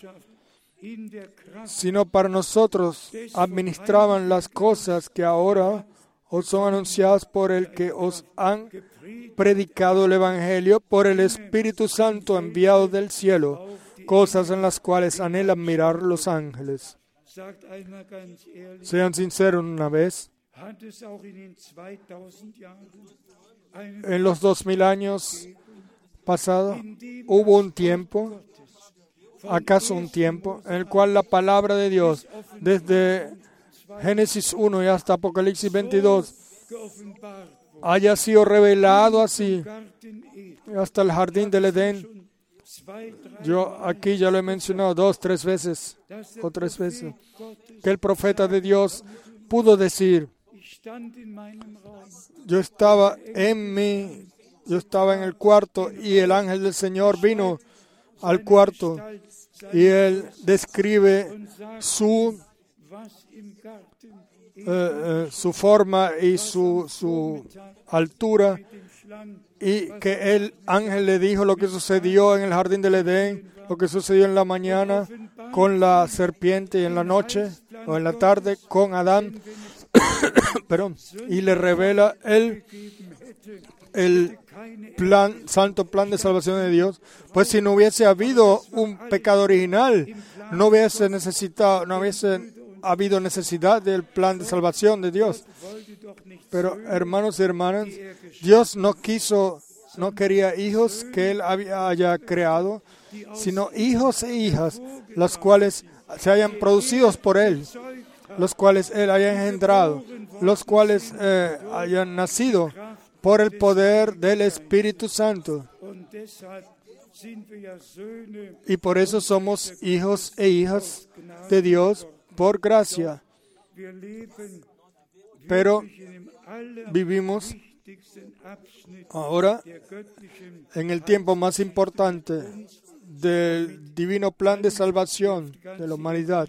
sino para nosotros administraban las cosas que ahora os son anunciadas por el que os han predicado el Evangelio por el Espíritu Santo enviado del cielo, cosas en las cuales anhelan mirar los ángeles. Sean sinceros una vez. En los 2000 años pasados hubo un tiempo, acaso un tiempo, en el cual la palabra de Dios, desde Génesis 1 y hasta Apocalipsis 22, haya sido revelado así, hasta el jardín del Edén. Yo aquí ya lo he mencionado 2, 3 veces, que el profeta de Dios pudo decir, yo estaba en el cuarto y el ángel del Señor vino al cuarto y él describe su forma y su altura, y que el ángel le dijo lo que sucedió en el jardín del Edén, lo que sucedió en la mañana con la serpiente y en la noche o en la tarde con Adán. Y le revela el santo plan de salvación de Dios. Pues si no hubiese habido un pecado original, no hubiese habido necesidad del plan de salvación de Dios. Pero hermanos y hermanas, Dios no quería hijos que Él haya creado, sino hijos e hijas, las cuales se hayan producido por Él, los cuales Él haya engendrado, los cuales hayan nacido por el poder del Espíritu Santo. Y por eso somos hijos e hijas de Dios por gracia. Pero vivimos ahora en el tiempo más importante del divino plan de salvación de la humanidad.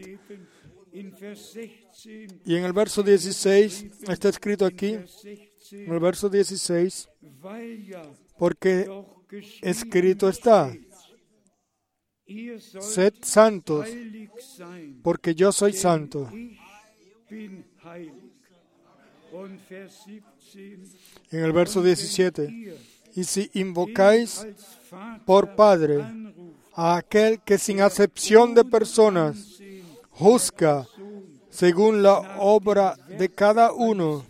Y en el verso 16, está escrito aquí, en el verso 16, porque escrito está, sed santos, porque yo soy santo. En el verso 17, y si invocáis por Padre a aquel que sin acepción de personas juzga según la obra de cada uno,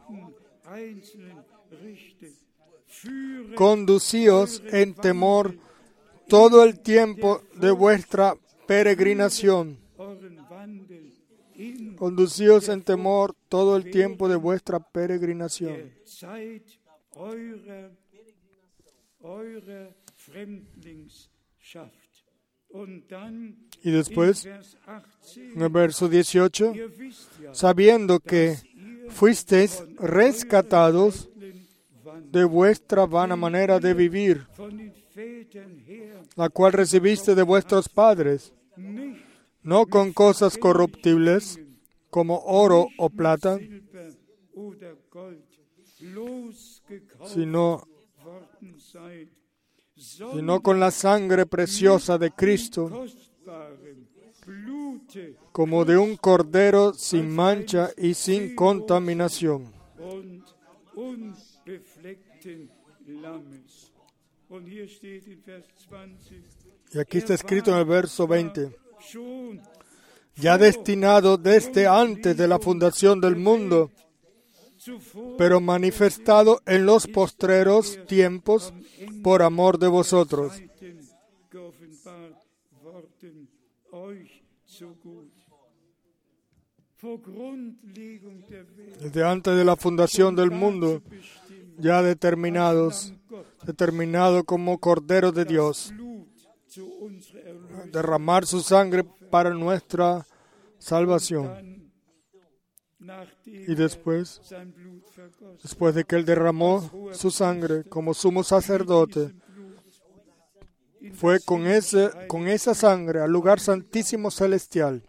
conducíos en temor todo el tiempo de vuestra peregrinación. Conducíos en temor todo el tiempo de vuestra peregrinación. Y después, en el verso 18, sabiendo que fuisteis rescatados de vuestra vana manera de vivir, la cual recibiste de vuestros padres, no con cosas corruptibles, como oro o plata, sino con la sangre preciosa de Cristo, como de un cordero sin mancha y sin contaminación. Y aquí está escrito en el verso 20, ya destinado desde antes de la fundación del mundo, pero manifestado en los postreros tiempos por amor de vosotros. Desde antes de la fundación del mundo, ya determinado como Cordero de Dios, derramar su sangre para nuestra salvación. Y después de que Él derramó su sangre como sumo sacerdote, fue con esa sangre al lugar santísimo celestial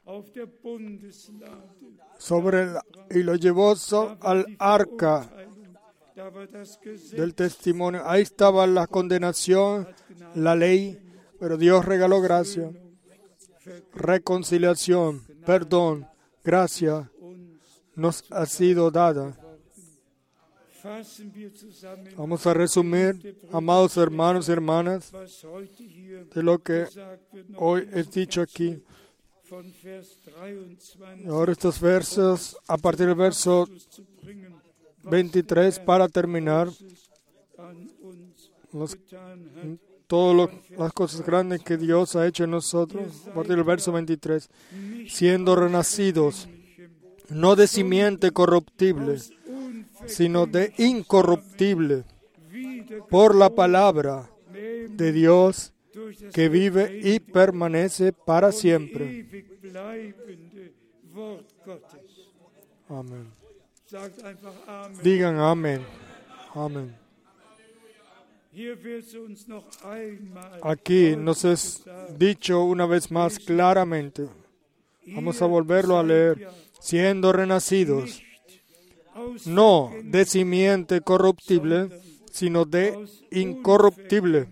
y lo llevó al arca del testimonio. Ahí estaba la condenación, la ley. Pero Dios regaló gracia, reconciliación, perdón, gracia nos ha sido dada. Vamos a resumir, amados hermanos y hermanas, de lo que hoy he dicho aquí. Ahora estos versos, a partir del verso 23, para terminar, todas las cosas grandes que Dios ha hecho en nosotros, a partir del verso 23, siendo renacidos, no de simiente corruptible, sino de incorruptible, por la palabra de Dios que vive y permanece para siempre. Amén. Digan amén. Amén. Aquí nos es dicho una vez más claramente. Vamos a volverlo a leer. Siendo renacidos, no de simiente corruptible, sino de incorruptible.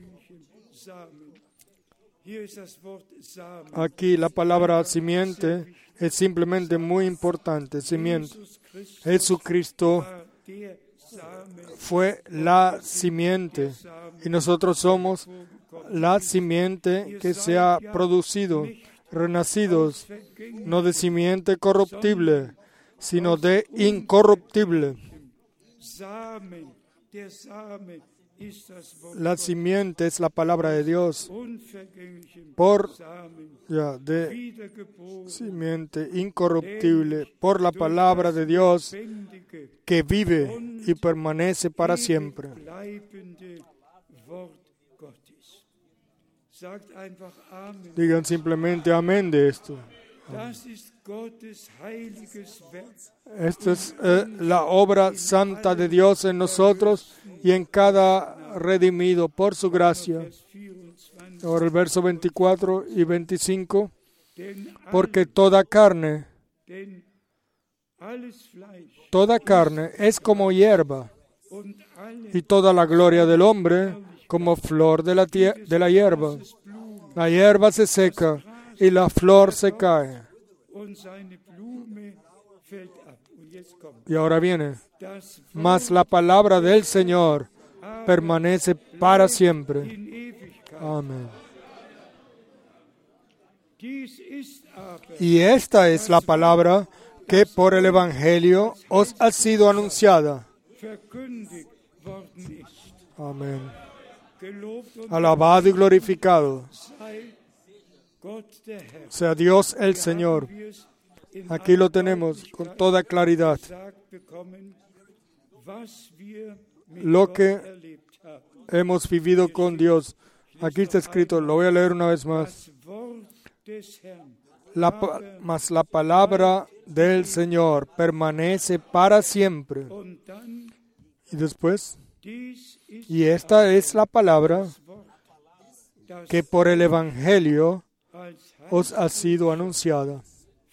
Aquí la palabra simiente es simplemente muy importante. Simiente. Jesucristo fue la simiente y nosotros somos la simiente que se ha producido, renacidos, no de simiente corruptible, sino de incorruptible. La simiente es la palabra de Dios. De simiente incorruptible, por la palabra de Dios que vive y permanece para siempre. Digan simplemente amén de esto. Esta es la obra santa de Dios en nosotros y en cada redimido por su gracia. Ahora el verso 24 y 25. Porque toda carne es como hierba, y toda la gloria del hombre como flor de la hierba. La hierba se seca y la flor se cae. Y ahora viene, mas la palabra del Señor permanece para siempre. Amén. Y esta es la palabra que por el Evangelio os ha sido anunciada. Amén. Alabado y glorificado sea Dios el Señor. Aquí lo tenemos con toda claridad. Lo que hemos vivido con Dios. Aquí está escrito, lo voy a leer una vez más. Mas la palabra del Señor permanece para siempre. Y después, y esta es la palabra que por el Evangelio os ha sido anunciada.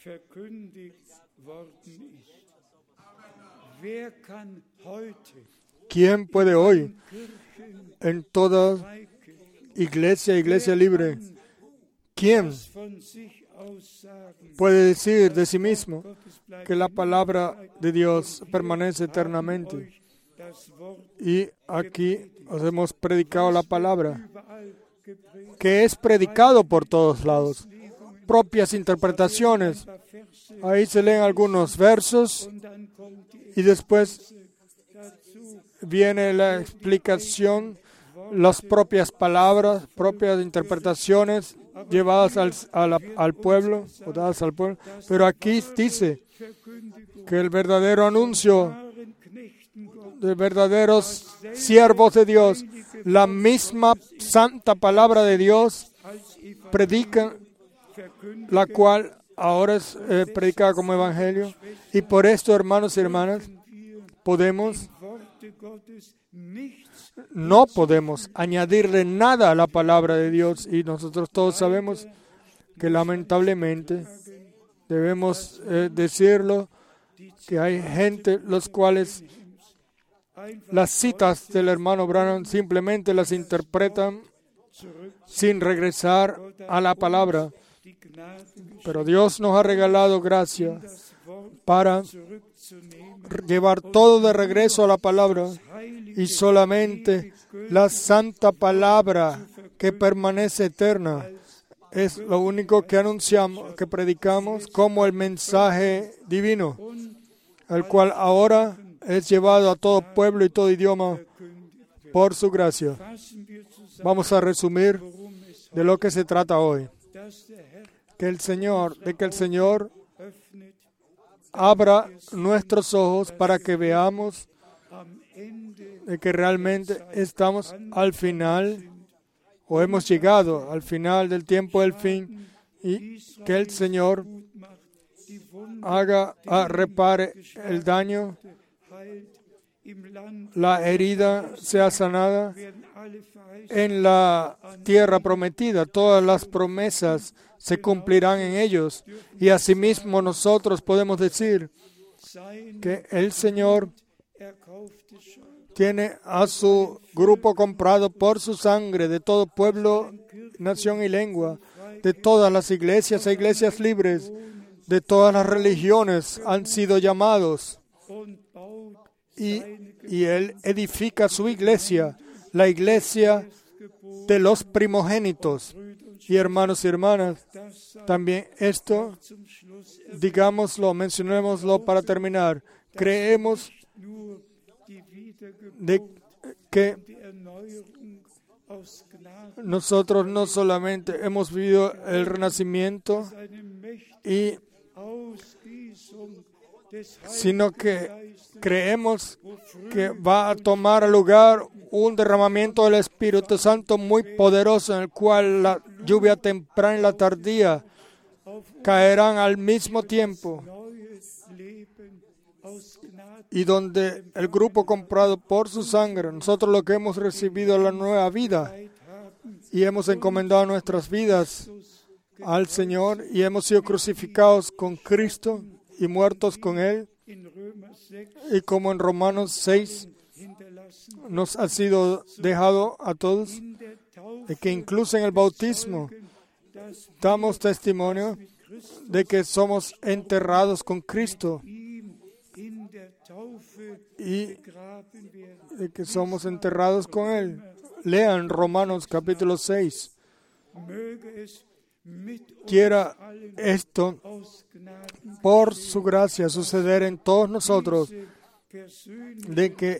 ¿Quién puede hoy, en toda iglesia libre, quién puede decir de sí mismo que la palabra de Dios permanece eternamente? Y aquí os hemos predicado la palabra, que es predicado por todos lados. Propias interpretaciones. Ahí se leen algunos versos y después viene la explicación, las propias palabras, propias interpretaciones llevadas al pueblo, o dadas al pueblo. Pero aquí dice que el verdadero anuncio de verdaderos siervos de Dios, la misma santa palabra de Dios, predican, la cual ahora es predicada como evangelio. Y por esto, hermanos y hermanas, no podemos añadirle nada a la palabra de Dios. Y nosotros todos sabemos que lamentablemente debemos decirlo, que hay gente los cuales las citas del hermano Branham simplemente las interpretan sin regresar a la palabra. Pero Dios nos ha regalado gracia para llevar todo de regreso a la palabra, y solamente la santa palabra que permanece eterna es lo único que anunciamos, que predicamos como el mensaje divino, el cual ahora es llevado a todo pueblo y todo idioma por su gracia. Vamos a resumir de lo que se trata hoy. Que el Señor abra nuestros ojos para que veamos de que realmente estamos al final, o hemos llegado al final del tiempo del fin, y que el Señor repare el daño, la herida sea sanada en la tierra prometida. Todas las promesas se cumplirán en ellos, y asimismo nosotros podemos decir que el Señor tiene a su grupo comprado por su sangre, de todo pueblo, nación y lengua, de todas las iglesias e iglesias libres, de todas las religiones han sido llamados, y Él edifica su iglesia, la iglesia de los primogénitos. Y hermanos y hermanas, también esto, digámoslo, mencionémoslo para terminar. Creemos de que nosotros no solamente hemos vivido el renacimiento, sino que creemos que va a tomar lugar un derramamiento del Espíritu Santo muy poderoso, en el cual la lluvia temprana y la tardía caerán al mismo tiempo, y donde el grupo comprado por su sangre, nosotros lo que hemos recibido la nueva vida, y hemos encomendado nuestras vidas al Señor, y hemos sido crucificados con Cristo y muertos con Él, y como en Romanos 6 nos ha sido dejado a todos, de que incluso en el bautismo damos testimonio de que somos enterrados con Cristo, y de que somos enterrados con Él. Lean Romanos capítulo 6. Quiera esto, por su gracia, suceder en todos nosotros, de que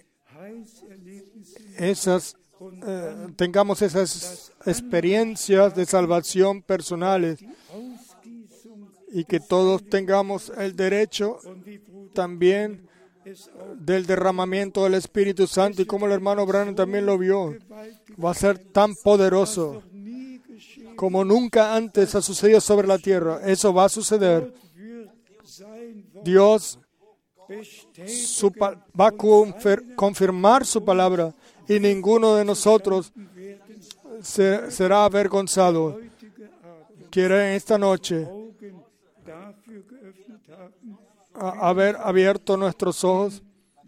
tengamos esas experiencias de salvación personales, y que todos tengamos el derecho también del derramamiento del Espíritu Santo, y como el hermano Branham también lo vio, va a ser tan poderoso como nunca antes ha sucedido sobre la tierra. Eso va a suceder. Dios va a confirmar su palabra, y ninguno de nosotros será avergonzado. Quiero en esta noche haber abierto nuestros ojos,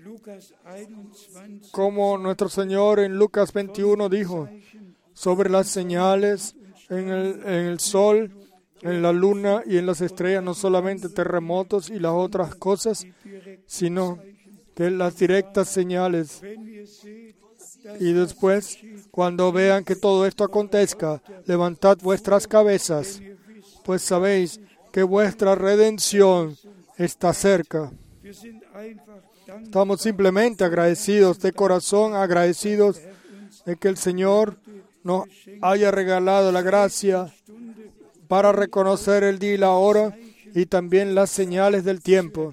como nuestro Señor en Lucas 21 dijo, sobre las señales en el sol, en la luna y en las estrellas, no solamente terremotos y las otras cosas, sino que las directas señales. Y después, cuando vean que todo esto acontezca, levantad vuestras cabezas, pues sabéis que vuestra redención está cerca. Estamos simplemente agradecidos, de corazón agradecidos, de que el Señor nos haya regalado la gracia para reconocer el día y la hora, y también las señales del tiempo.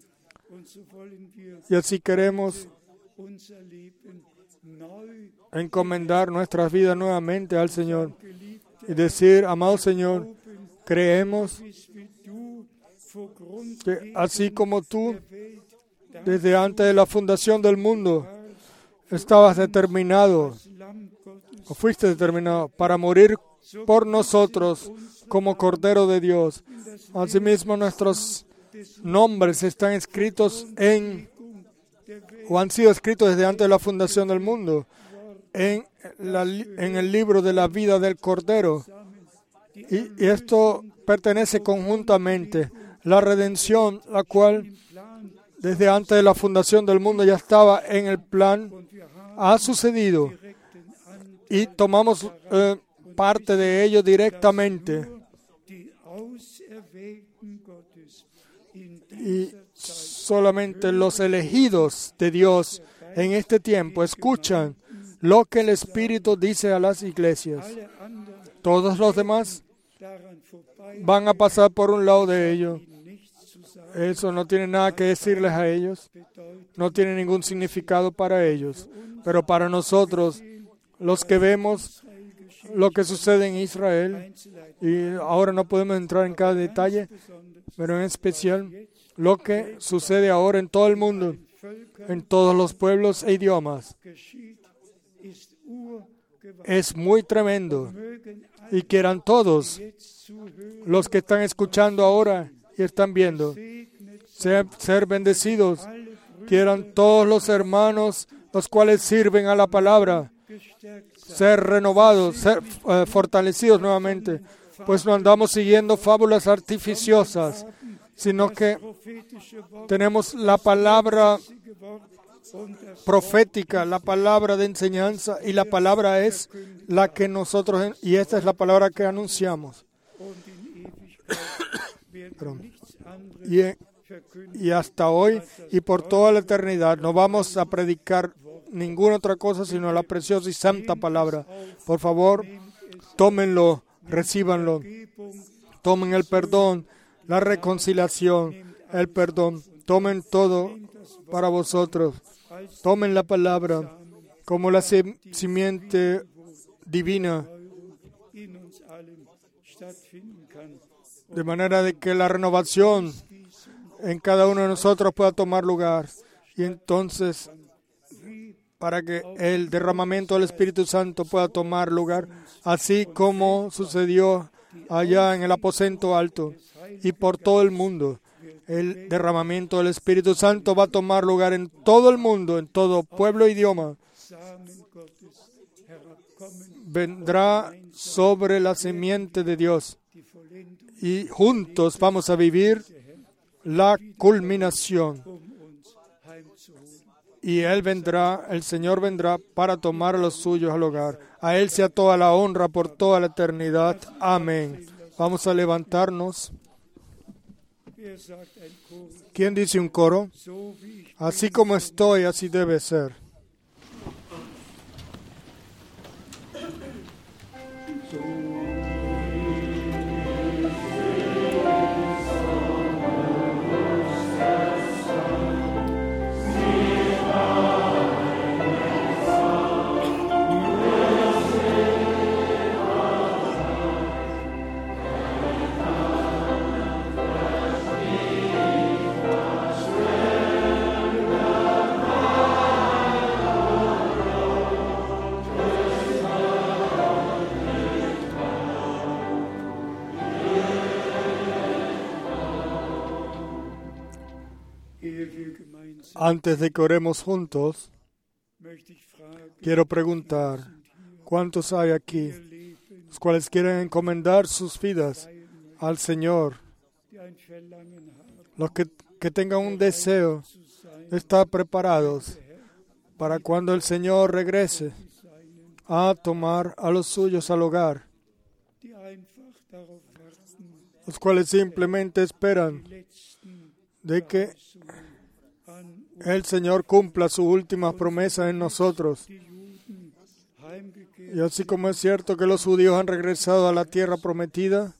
Y así queremos encomendar nuestras vidas nuevamente al Señor y decir: amado Señor, creemos que así como tú, desde antes de la fundación del mundo, estabas determinado, o fuiste determinado, para morir por nosotros como Cordero de Dios. Asimismo, nuestros nombres están escritos o han sido escritos desde antes de la fundación del mundo, en el libro de la vida del Cordero. Y esto pertenece conjuntamente. La redención, la cual desde antes de la fundación del mundo ya estaba en el plan, ha sucedido. Y tomamos parte de ello directamente. Y solamente los elegidos de Dios en este tiempo escuchan lo que el Espíritu dice a las iglesias. Todos los demás van a pasar por un lado de ello. Eso no tiene nada que decirles a ellos. No tiene ningún significado para ellos. Pero para nosotros, los que vemos lo que sucede en Israel, y ahora no podemos entrar en cada detalle, pero en especial lo que sucede ahora en todo el mundo, en todos los pueblos e idiomas, es muy tremendo. Y quieran todos los que están escuchando ahora y están viendo ser bendecidos. Quieran todos los hermanos los cuales sirven a la palabra ser renovados, ser fortalecidos nuevamente, pues no andamos siguiendo fábulas artificiosas, sino que tenemos la palabra profética, la palabra de enseñanza, y la palabra es la que nosotros, y esta es la palabra que anunciamos. Y hasta hoy y por toda la eternidad no vamos a predicar ninguna otra cosa sino la preciosa y santa palabra. Por favor, tómenlo, recíbanlo. Tomen el perdón, la reconciliación, el perdón. Tomen todo para vosotros. Tomen la palabra como la simiente divina, de manera de que la renovación en cada uno de nosotros pueda tomar lugar. Y entonces, para que el derramamiento del Espíritu Santo pueda tomar lugar, así como sucedió allá en el aposento alto y por todo el mundo. El derramamiento del Espíritu Santo va a tomar lugar en todo el mundo, en todo pueblo e idioma. Vendrá sobre la simiente de Dios y juntos vamos a vivir la culminación. Y el Señor vendrá para tomar a los suyos al hogar. A Él sea toda la honra por toda la eternidad. Amén. Vamos a levantarnos. ¿Quién dice un coro? Así como estoy, así debe ser. Antes de que oremos juntos, quiero preguntar, ¿cuántos hay aquí los cuales quieren encomendar sus vidas al Señor? Los que tengan un deseo de estar preparados para cuando el Señor regrese a tomar a los suyos al hogar. Los cuales simplemente esperan de que el Señor cumpla su última promesa en nosotros. Y así como es cierto que los judíos han regresado a la tierra prometida,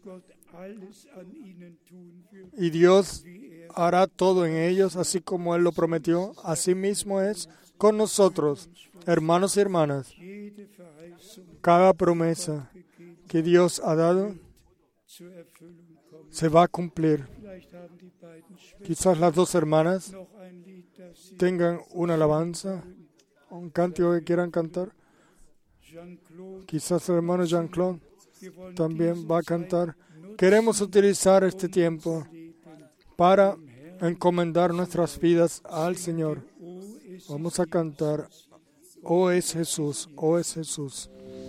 y Dios hará todo en ellos, así como Él lo prometió, así mismo es con nosotros, hermanos y hermanas. Cada promesa que Dios ha dado se va a cumplir. Quizás las dos hermanas tengan una alabanza, un cántico que quieran cantar. Quizás el hermano Jean-Claude también va a cantar. Queremos utilizar este tiempo para encomendar nuestras vidas al Señor. Vamos a cantar Oh, es Jesús, oh, es Jesús.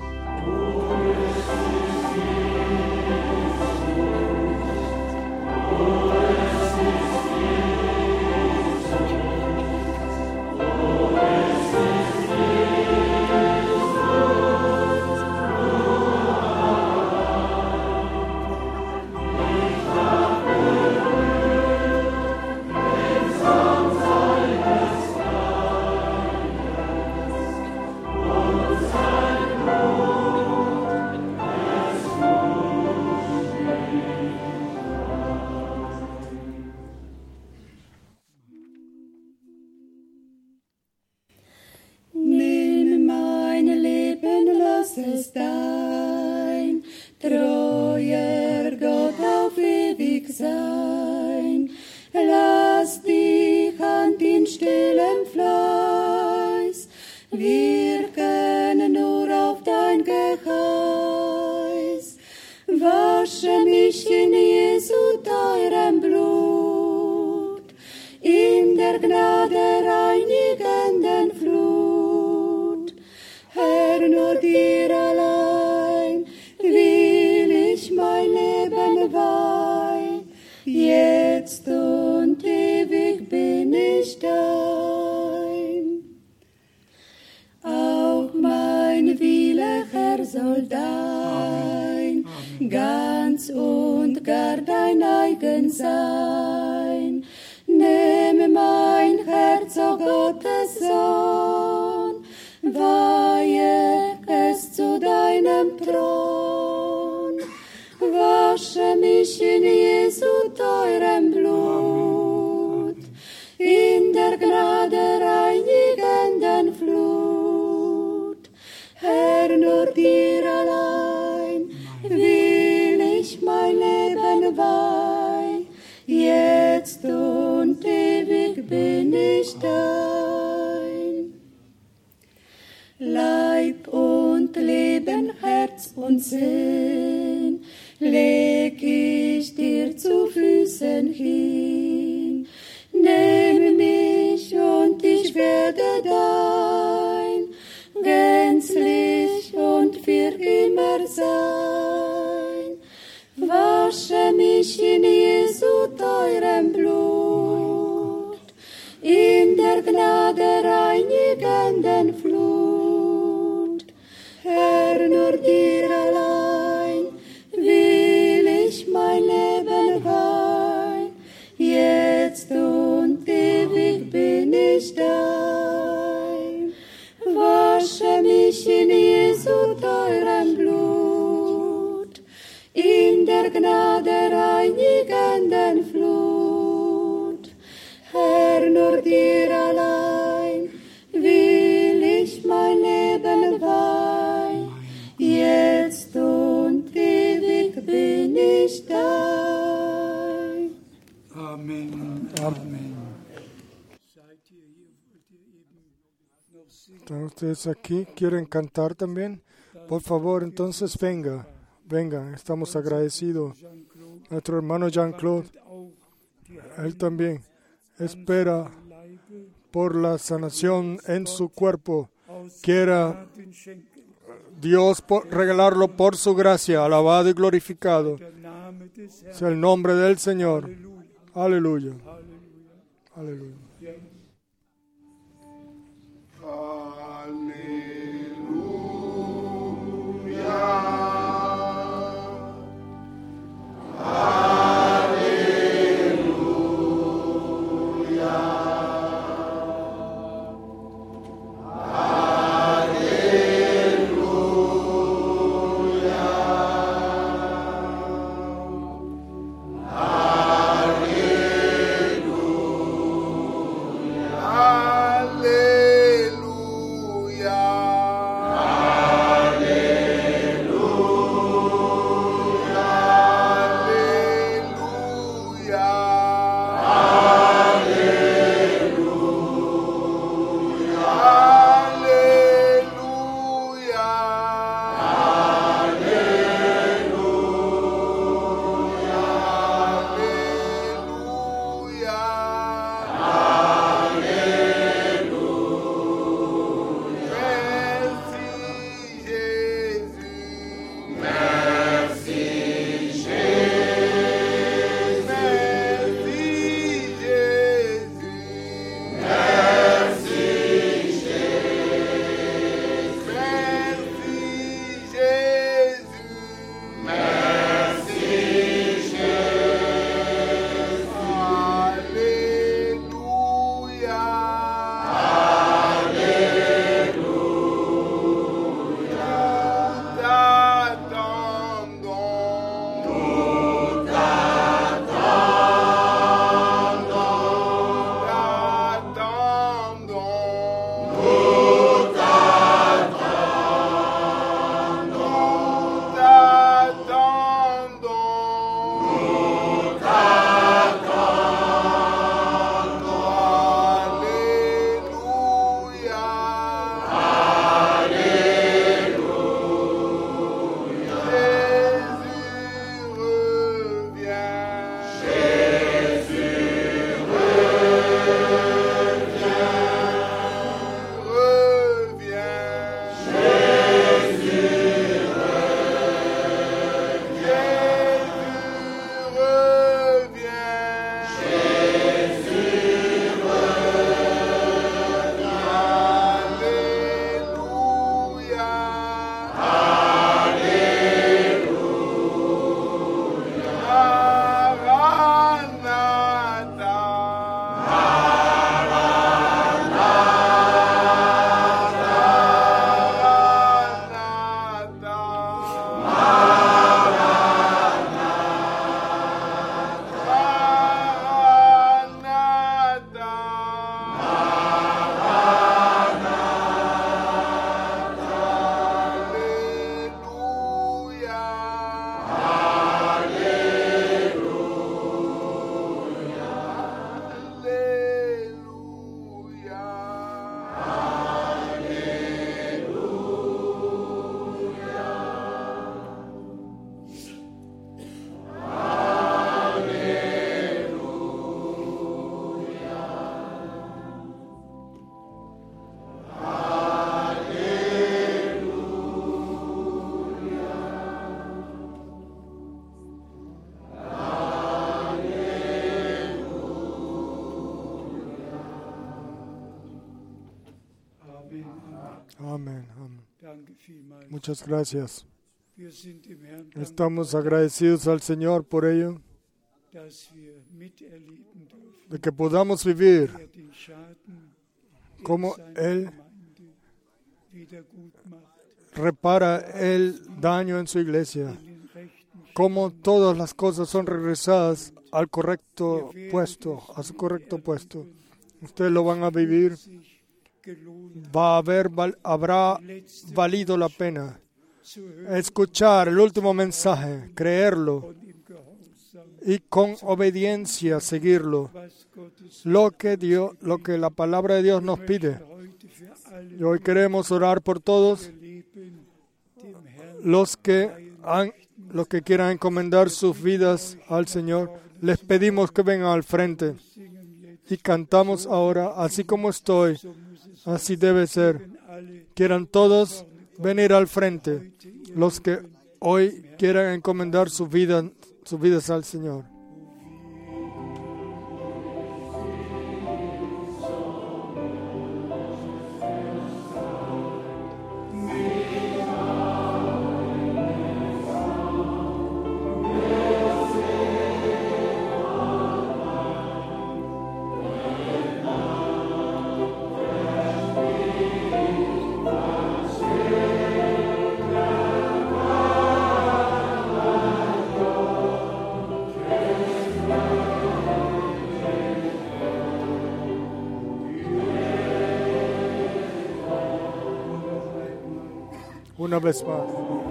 Nimm mein Leben, lass es dein treuer Gott auf ewig sein. Lass dich an den stillen Fleiß wirken nur auf dein Geheiß. Wasche mich in Jesu teurem Blut, in der Gnade reinigenden Flut. Herr, nur dir allein will ich mein Leben weihen, jetzt und ewig bin ich dein. Auch mein Wille, Herr, soll dein, ganz und gar dein eigen sein. Nimm mein Herz, o Gottes Sohn, weihe es zu deinem Thron. Wasche mich in Jesu teurem Blut, in der Gnade reinigenden Flut. Herr, nur dir allein will ich mein Leben weihen, jetzt und ewig bin ich dein. Leib und Leben, Herz und Sinn leg ich dir zu Füßen hin. Nimm mich und ich werde dein, gänzlich und für immer sein. Wasche mich in Jesu teurem Blut, in der Gnade reinigenden Flut. Herr, nur dir allein will ich mein Leben weihen, jetzt und ewig bin ich dein. Wasche mich in Jesu teurem Blut, in der Gnade reinigenden Flut. Herr, nur dir allein will ich mein Leben weihen, jetzt und ewig bin ich dein. Amen. Amen. ¿Están ustedes aquí? ¿Quieren cantar también? Por favor, entonces venga. Venga, estamos agradecidos. Nuestro hermano Jean-Claude, él también espera por la sanación en su cuerpo. Quiera Dios regalarlo por su gracia, alabado y glorificado. Sea el nombre del Señor. Aleluya. Aleluya. Danke vielmals. Muchas gracias. Wir sind dem Herrn dankbar, Estamos agradecidos al Señor por ello, dass wir miterleben dürfen, de que podamos vivir er den Schaden como seiner Él Gemeinde wieder gut macht, repara el daño en su iglesia, in den rechten como todas las cosas son regresadas al correcto puesto, a su correcto puesto. Ustedes lo van a vivir, sich gelohnt habrá valido la pena zu hören escuchar el último mensaje, creerlo und im Gehorsam, y con obediencia seguirlo. was Gottes Lo que la palabra de Dios nos pide. heute für alle Y hoy queremos orar por todos Leben dem Herrn los que quieran encomendar sus vidas al Señor. Les pedimos que vengan al frente singen jetzt, y cantamos ahora, así como estoy, so muss es así debe ser. alle Quieran todos venir al frente, los que hoy quieran encomendar sus vidas al Señor. Una vez más.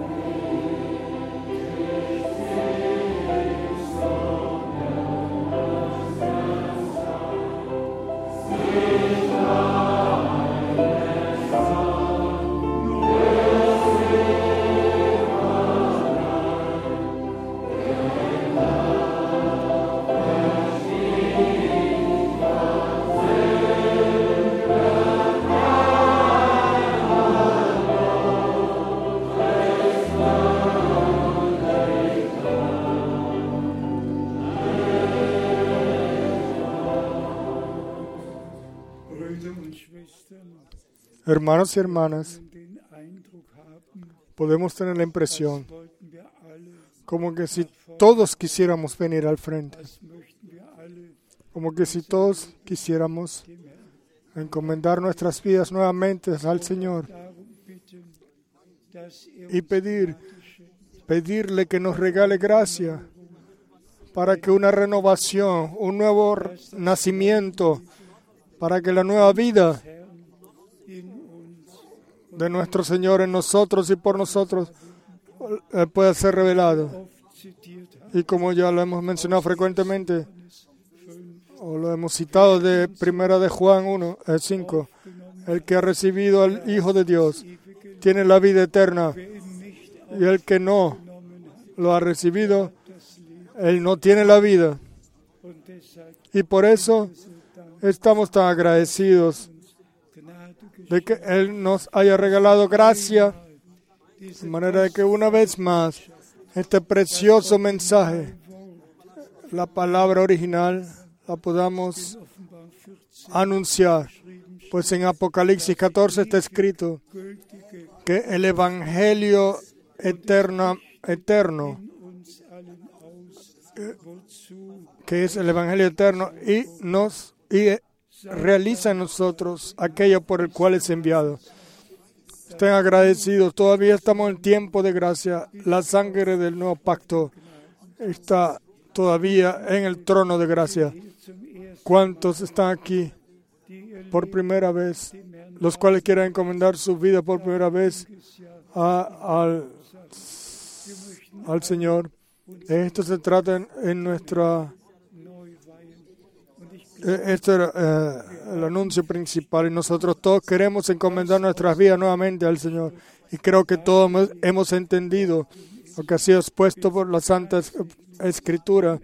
Brüder und Schwestern Hermanos y hermanas, den Eindruck haben, podemos tener la impresión als wollten wir alle, como que si todos quisiéramos venir al frente, als möchten wir alle como que si todos quisiéramos dem Herrn encomendar nuestras vidas nuevamente al Señor darum bitten, dass y pedirle que nos regale gracia para que una renovación, un nuevo nacimiento, para que la nueva vida in uns de nuestro Señor en nosotros y por nosotros pueda ser revelado. oft zitiert haben, Y como ya lo hemos mencionado frecuentemente, o lo hemos citado de 1 de Juan 5, el que ha recibido al Hijo de Dios tiene la vida eterna, y el que no lo ha recibido, él no tiene la vida. und deshalb Y por eso estamos tan agradecidos Gnade de que Él nos haya regalado gracia, de manera de que una vez más este precioso mensaje, la palabra original, la podamos Offenbarung 14 anunciar. Pues en Apocalipsis 14 está escrito gültige que el Evangelio eterno, uns allen aus, wozu que es el Evangelio eterno, y realiza en nosotros aquello por el cual es enviado. Estén agradecidos, todavía estamos en tiempo de gracia. La sangre del nuevo pacto está todavía en el trono de gracia. zum ersten ¿Cuántos están aquí die ihr por primera vez? Los cuales quieran encomendar su vida por primera vez al Señor. Esto se trata en nuestra... neu weihen. Und ich Este era el anuncio principal, y nosotros todos queremos encomendar nuestras vidas nuevamente al Señor. Y creo que todos hemos entendido lo que ha sido expuesto por la Santa Escritura.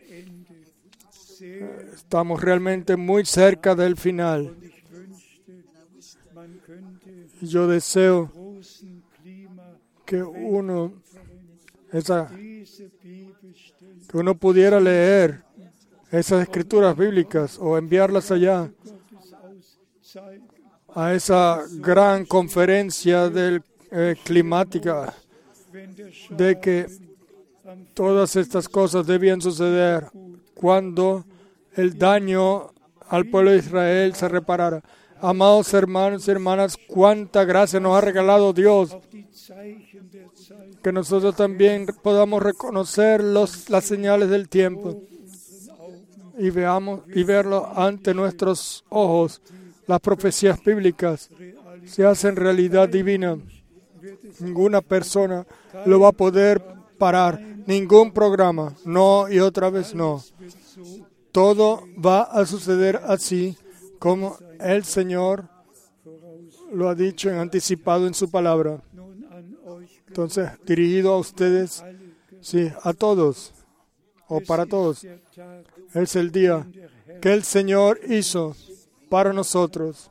Estamos realmente muy cerca del final. ich wünschte, man könnte Yo deseo großen Klima que uno diese Bibelstellen que uno pudiera leer esas escrituras bíblicas o enviarlas allá Gottes auszeigen, a esa gran conferencia del climática, de que todas estas cosas debían suceder cuando el daño al pueblo de Israel se reparara. Amados hermanos y hermanas, cuánta gracia nos ha regalado Dios, que nosotros también podamos reconocer las señales del tiempo y verlo ante nuestros ojos. Las profecías bíblicas se hacen realidad divina. Ninguna persona lo va a poder parar, ningún programa, no y otra vez no. Todo va a suceder así como el Señor lo ha dicho en anticipado en su palabra. Entonces, dirigido a ustedes, sí, a todos, o para todos, es el día que el Señor hizo para nosotros.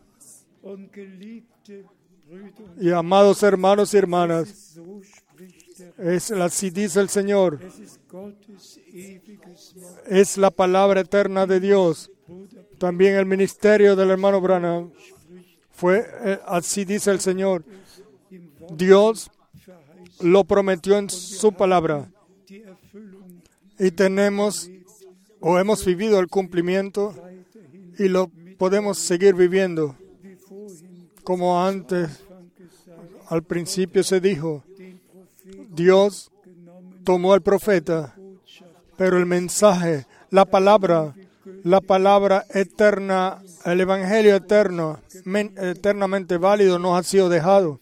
Y amados hermanos y hermanas, así dice el Señor, es la palabra eterna de Dios. También el ministerio del hermano Branham fue, así dice el Señor. Dios lo prometió en su palabra. Y tenemos, o hemos vivido el cumplimiento, y lo podemos seguir viviendo. Como antes, al principio se dijo, Dios tomó al profeta, pero el mensaje, la palabra eterna, el evangelio eterno, eternamente válido, nos ha sido dejado.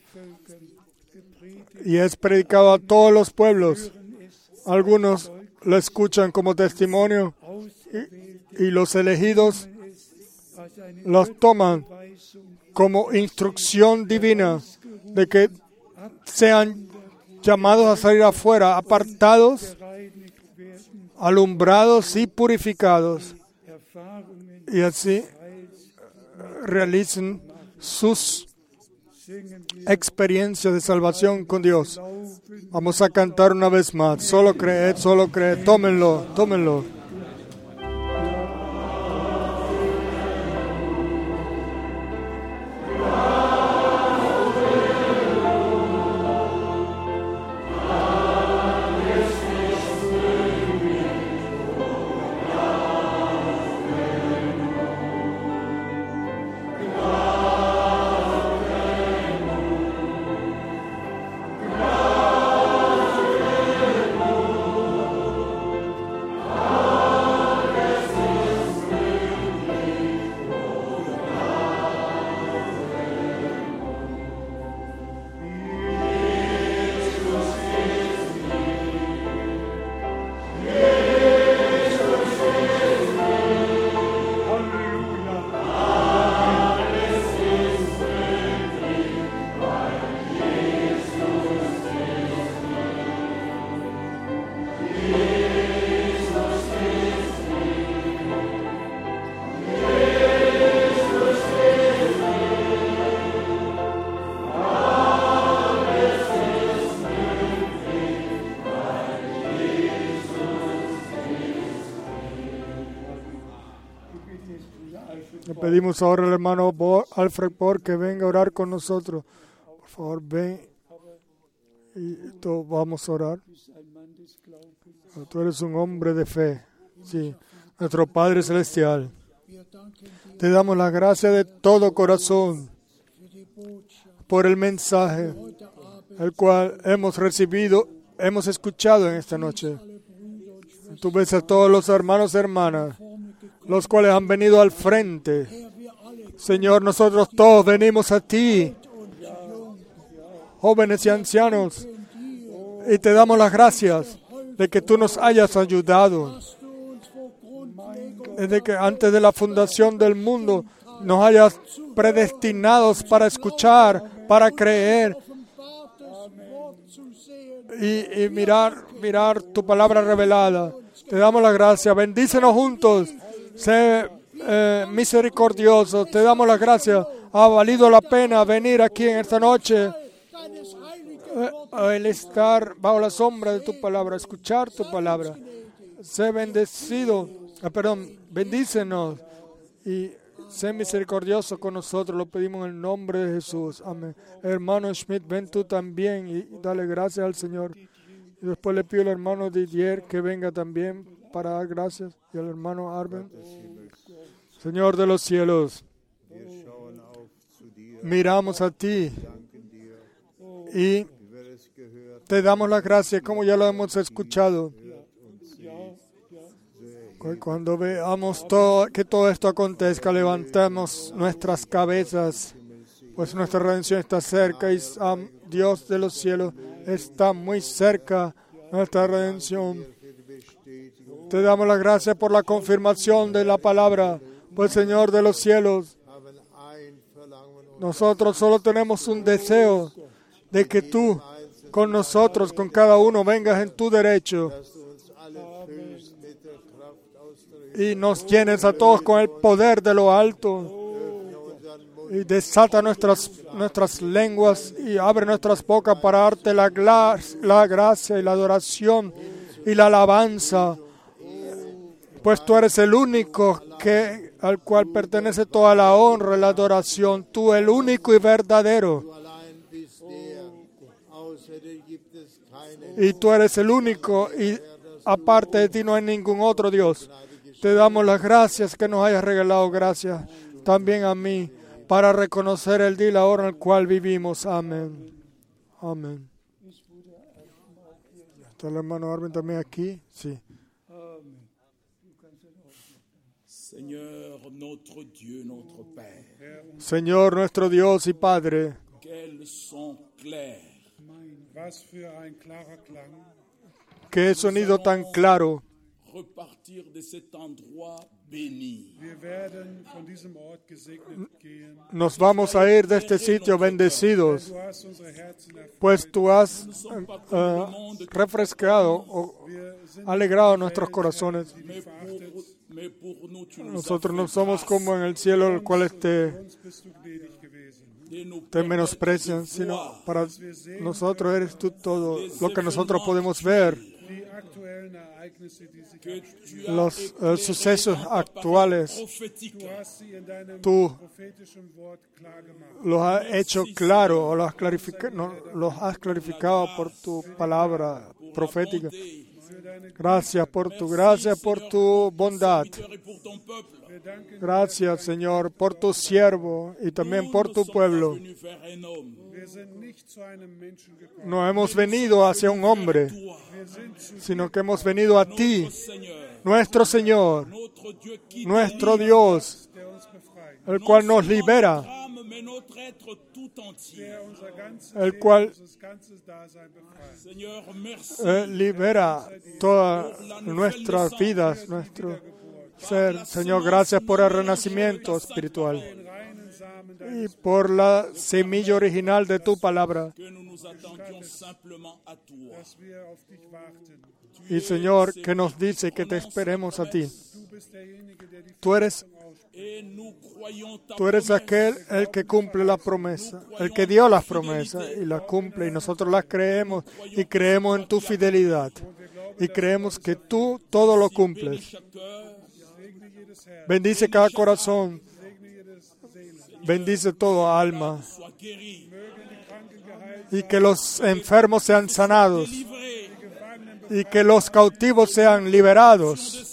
Y es predicado a todos los pueblos. Algunos lo escuchan como testimonio y los elegidos los toman como instrucción divina de que sean llamados a salir afuera, apartados, alumbrados y purificados. Y así realicen sus experiencias de salvación con Dios. Vamos a cantar una vez más. Solo creed, tómenlo, tómenlo. Le pedimos ahora al hermano Alfred Bohr que venga a orar con nosotros. Por favor, ven y todos vamos a orar. Tú eres un hombre de fe. Sí, nuestro Padre Celestial. Te damos la gracia de todo corazón por el mensaje, el cual hemos recibido, hemos escuchado en esta noche. Tú ves a todos los hermanos y hermanas, los cuales han venido al frente. Señor, nosotros todos venimos a ti, jóvenes y ancianos, y te damos las gracias de que tú nos hayas ayudado, desde que antes de la fundación del mundo nos hayas predestinados para escuchar, para creer y mirar tu palabra revelada. Te damos las gracias. Bendícenos juntos. Sé misericordioso. Te damos las gracias. Ha valido la pena venir aquí en esta noche. El estar bajo la sombra de tu palabra, escuchar tu palabra. Sé bendecido. Bendícenos y sé misericordioso con nosotros, lo pedimos en el nombre de Jesús. Amén. Hermano Schmidt, ven tú también y dale gracias al Señor. Y después le pido al hermano Didier que venga también para dar gracias. Y al hermano Arben. Señor de los cielos, miramos a ti y te damos las gracias como ya lo hemos escuchado. Cuando veamos que todo esto acontezca, levantemos nuestras cabezas, pues nuestra redención está cerca y Dios de los cielos está muy cerca nuestra redención. Te damos las gracias por la confirmación de la palabra, pues Señor de los cielos, nosotros solo tenemos un deseo de que tú con nosotros, con cada uno, vengas en tu derecho y nos llenes a todos con el poder de lo alto y desata nuestras lenguas y abre nuestras bocas para darte la gracia y la adoración y la alabanza, pues tú eres el único al cual pertenece toda la honra y la adoración, tú el único y verdadero. Y tú eres el único y aparte de ti no hay ningún otro Dios. Te damos las gracias que nos hayas regalado, gracias también a mí, para reconocer el día y la hora en el cual vivimos. Amén. Amén. ¿Está el hermano Arben también aquí? Sí. Señor nuestro Dios y Padre, qué sonido tan claro. Nos vamos a ir de este sitio bendecidos, pues tú has refrescado o alegrado nuestros corazones. Nosotros no somos como en el cielo, el cual te menosprecian, sino para nosotros eres tú todo lo que nosotros podemos ver. Los sucesos actuales, tú los has hecho claro o los has clarificado por tu palabra profética. Gracias por tu bondad. Gracias, Señor, por tu siervo y también por tu pueblo. No hemos venido hacia un hombre, sino que hemos venido a ti, nuestro Señor, nuestro Dios, el cual nos libera, el cual libera todas nuestras vidas, nuestro ser. Señor, gracias por el renacimiento espiritual y por la semilla original de tu palabra. Y Señor, que nos dice que te esperemos a ti. Tú eres aquel el que cumple la promesa, el que dio las promesas y las cumple, y nosotros las creemos y creemos en tu fidelidad y creemos que tú todo lo cumples. Bendice cada corazón, bendice toda alma, y que los enfermos sean sanados y que los cautivos sean liberados,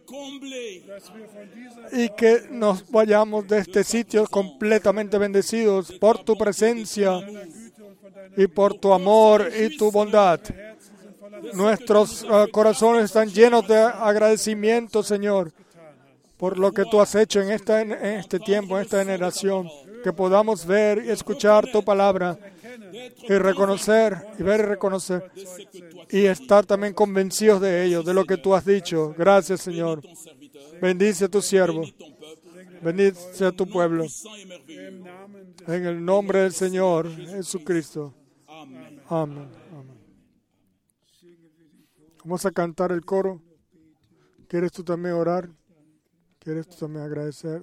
y que nos vayamos de este sitio completamente bendecidos por tu presencia y por tu amor y tu bondad. Nuestros corazones están llenos de agradecimiento, Señor, por lo que tú has hecho en este tiempo, en esta generación, que podamos ver y escuchar tu palabra y reconocer, y ver y reconocer, y estar también convencidos de ello, de lo que tú has dicho. Gracias, Señor. Bendice a tu siervo. Bendice a tu pueblo. En el nombre del Señor Jesucristo. Amén. Amén. Vamos a cantar el coro. ¿Quieres tú también orar? ¿Quieres tú también agradecer?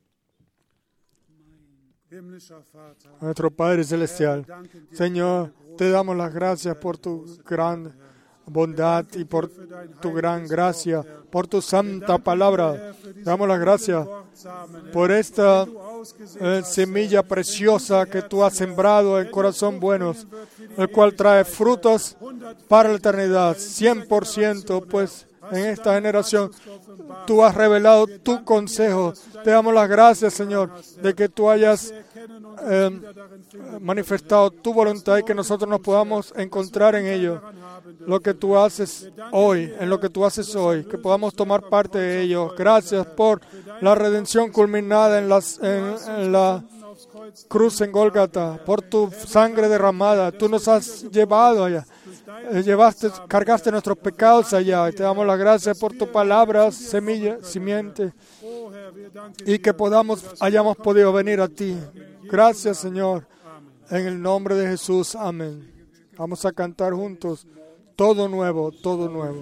A nuestro Padre Celestial, Señor, te damos las gracias por tu gran bondad y por tu gran gracia, por tu santa palabra. Damos las gracias por esta semilla preciosa que tú has sembrado en corazón buenos, el cual trae frutos para la eternidad, 100%, pues en esta generación tú has revelado tu consejo. Te damos las gracias, Señor, de que tú hayas manifestado tu voluntad y que nosotros nos podamos encontrar en ello. Lo que tú haces hoy, en lo que tú haces hoy, que podamos tomar parte de ello. Gracias por la redención culminada en la cruz en Gólgata, por tu sangre derramada. Tú nos has llevado allá. Cargaste nuestros pecados allá. Y te damos las gracias por tu palabra, semilla, simiente, y que hayamos podido venir a ti. Gracias, Señor. En el nombre de Jesús. Amén. Vamos a cantar juntos. Todo nuevo, todo nuevo.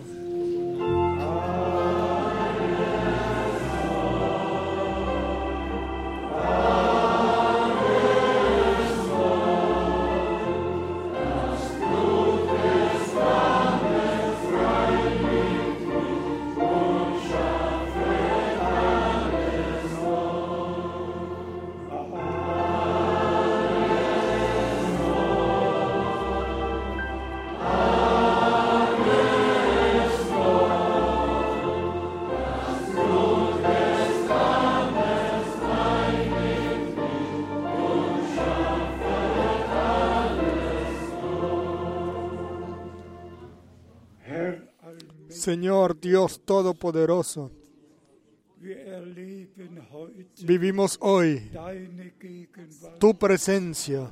Señor Dios Todopoderoso, vivimos hoy tu presencia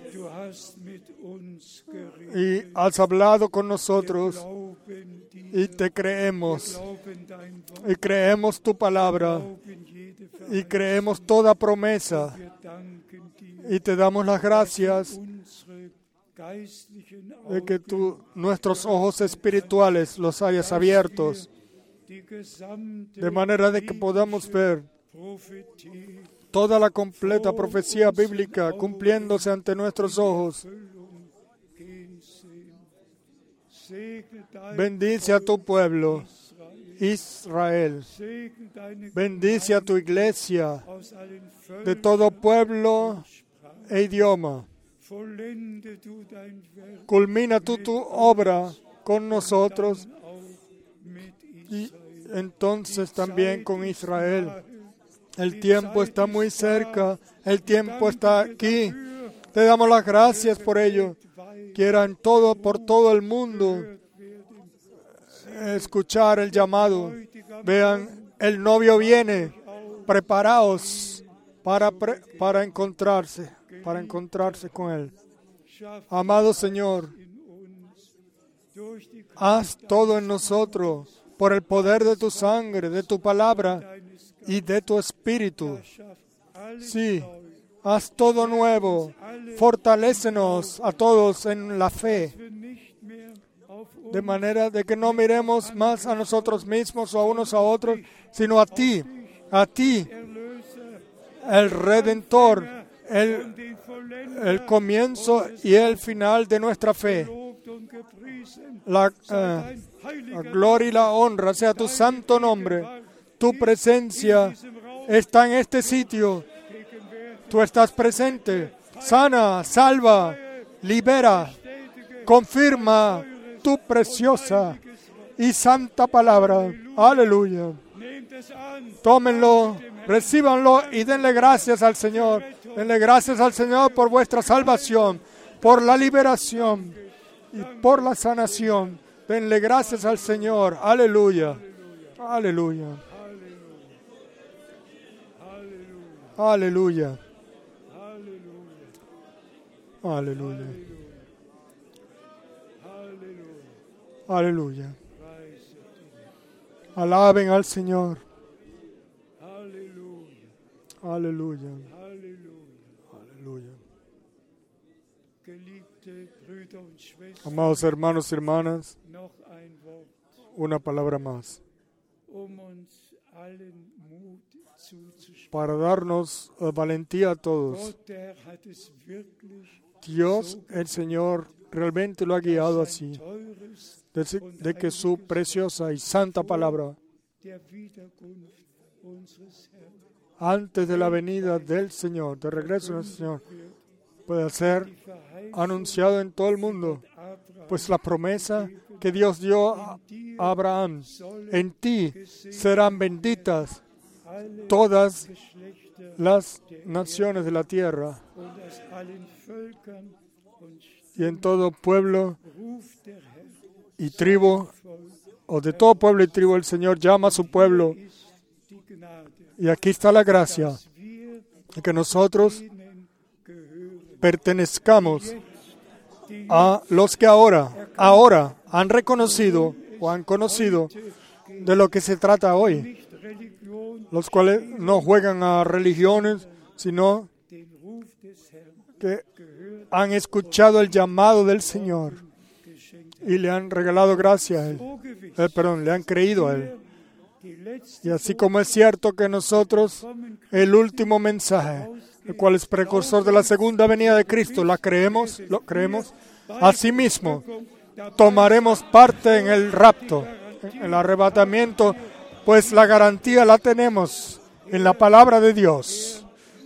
y has hablado con nosotros y te creemos y creemos tu palabra y creemos toda promesa y te damos las gracias de que nuestros ojos espirituales los hayas abiertos, de manera de que podamos ver toda la completa profecía bíblica cumpliéndose ante nuestros ojos. Bendice a tu pueblo, Israel. Bendice a tu iglesia de todo pueblo e idioma. Culmina tú tu obra con nosotros y entonces también con Israel. El tiempo está muy cerca, el tiempo está aquí. Te damos las gracias por ello. Quieran por todo el mundo escuchar el llamado. Vean, el novio viene. Preparaos para encontrarse con Él. Amado Señor, haz todo en nosotros por el poder de tu sangre, de tu palabra y de tu espíritu. Sí, haz todo nuevo. Fortalécenos a todos en la fe, de manera de que no miremos más a nosotros mismos o a unos a otros, sino a ti, el Redentor, el comienzo y el final de nuestra fe. La gloria y la honra sea tu santo nombre. Tu presencia está en este sitio. Tú estás presente. Sana, salva, libera, confirma tu preciosa y santa palabra. Aleluya. Tómenlo, recíbanlo y denle gracias al Señor. Denle gracias al Señor por vuestra salvación, por la liberación y por la sanación. Denle gracias al Señor. Aleluya. Aleluya. Aleluya. Aleluya. Aleluya. Alaben al Señor. Aleluya. Aleluya. Amados hermanos y hermanas, una palabra más para darnos valentía a todos. Dios, el Señor, realmente lo ha guiado así, de que su preciosa y santa palabra, antes de la venida del Señor, de regreso del Señor, pueda ser anunciado en todo el mundo, pues la promesa que Dios dio a Abraham, en ti serán benditas todas las naciones de la tierra, y en todo pueblo y tribu, o de todo pueblo y tribu, el Señor llama a su pueblo. Y aquí está la gracia, de que nosotros pertenezcamos a los que ahora han reconocido o han conocido de lo que se trata hoy, los cuales no juegan a religiones, sino que han escuchado el llamado del Señor y le han regalado gracia a Él. Le han creído a Él. Y así como es cierto que nosotros, el último mensaje, el cual es precursor de la segunda venida de Cristo, lo creemos, asimismo, tomaremos parte en el rapto, en el arrebatamiento, pues la garantía la tenemos en la palabra de Dios.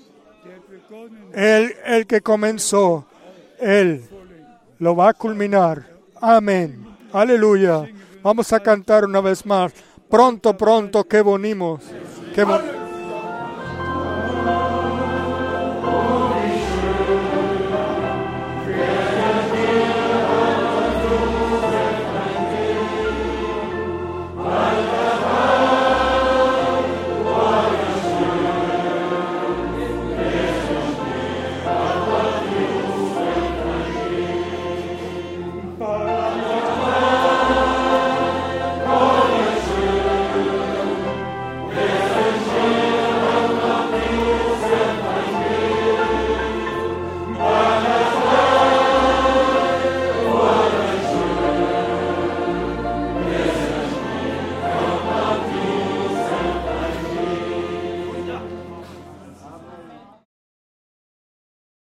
El que comenzó, Él lo va a culminar. Amén. Aleluya. Vamos a cantar una vez más. Pronto, pronto, que venimos.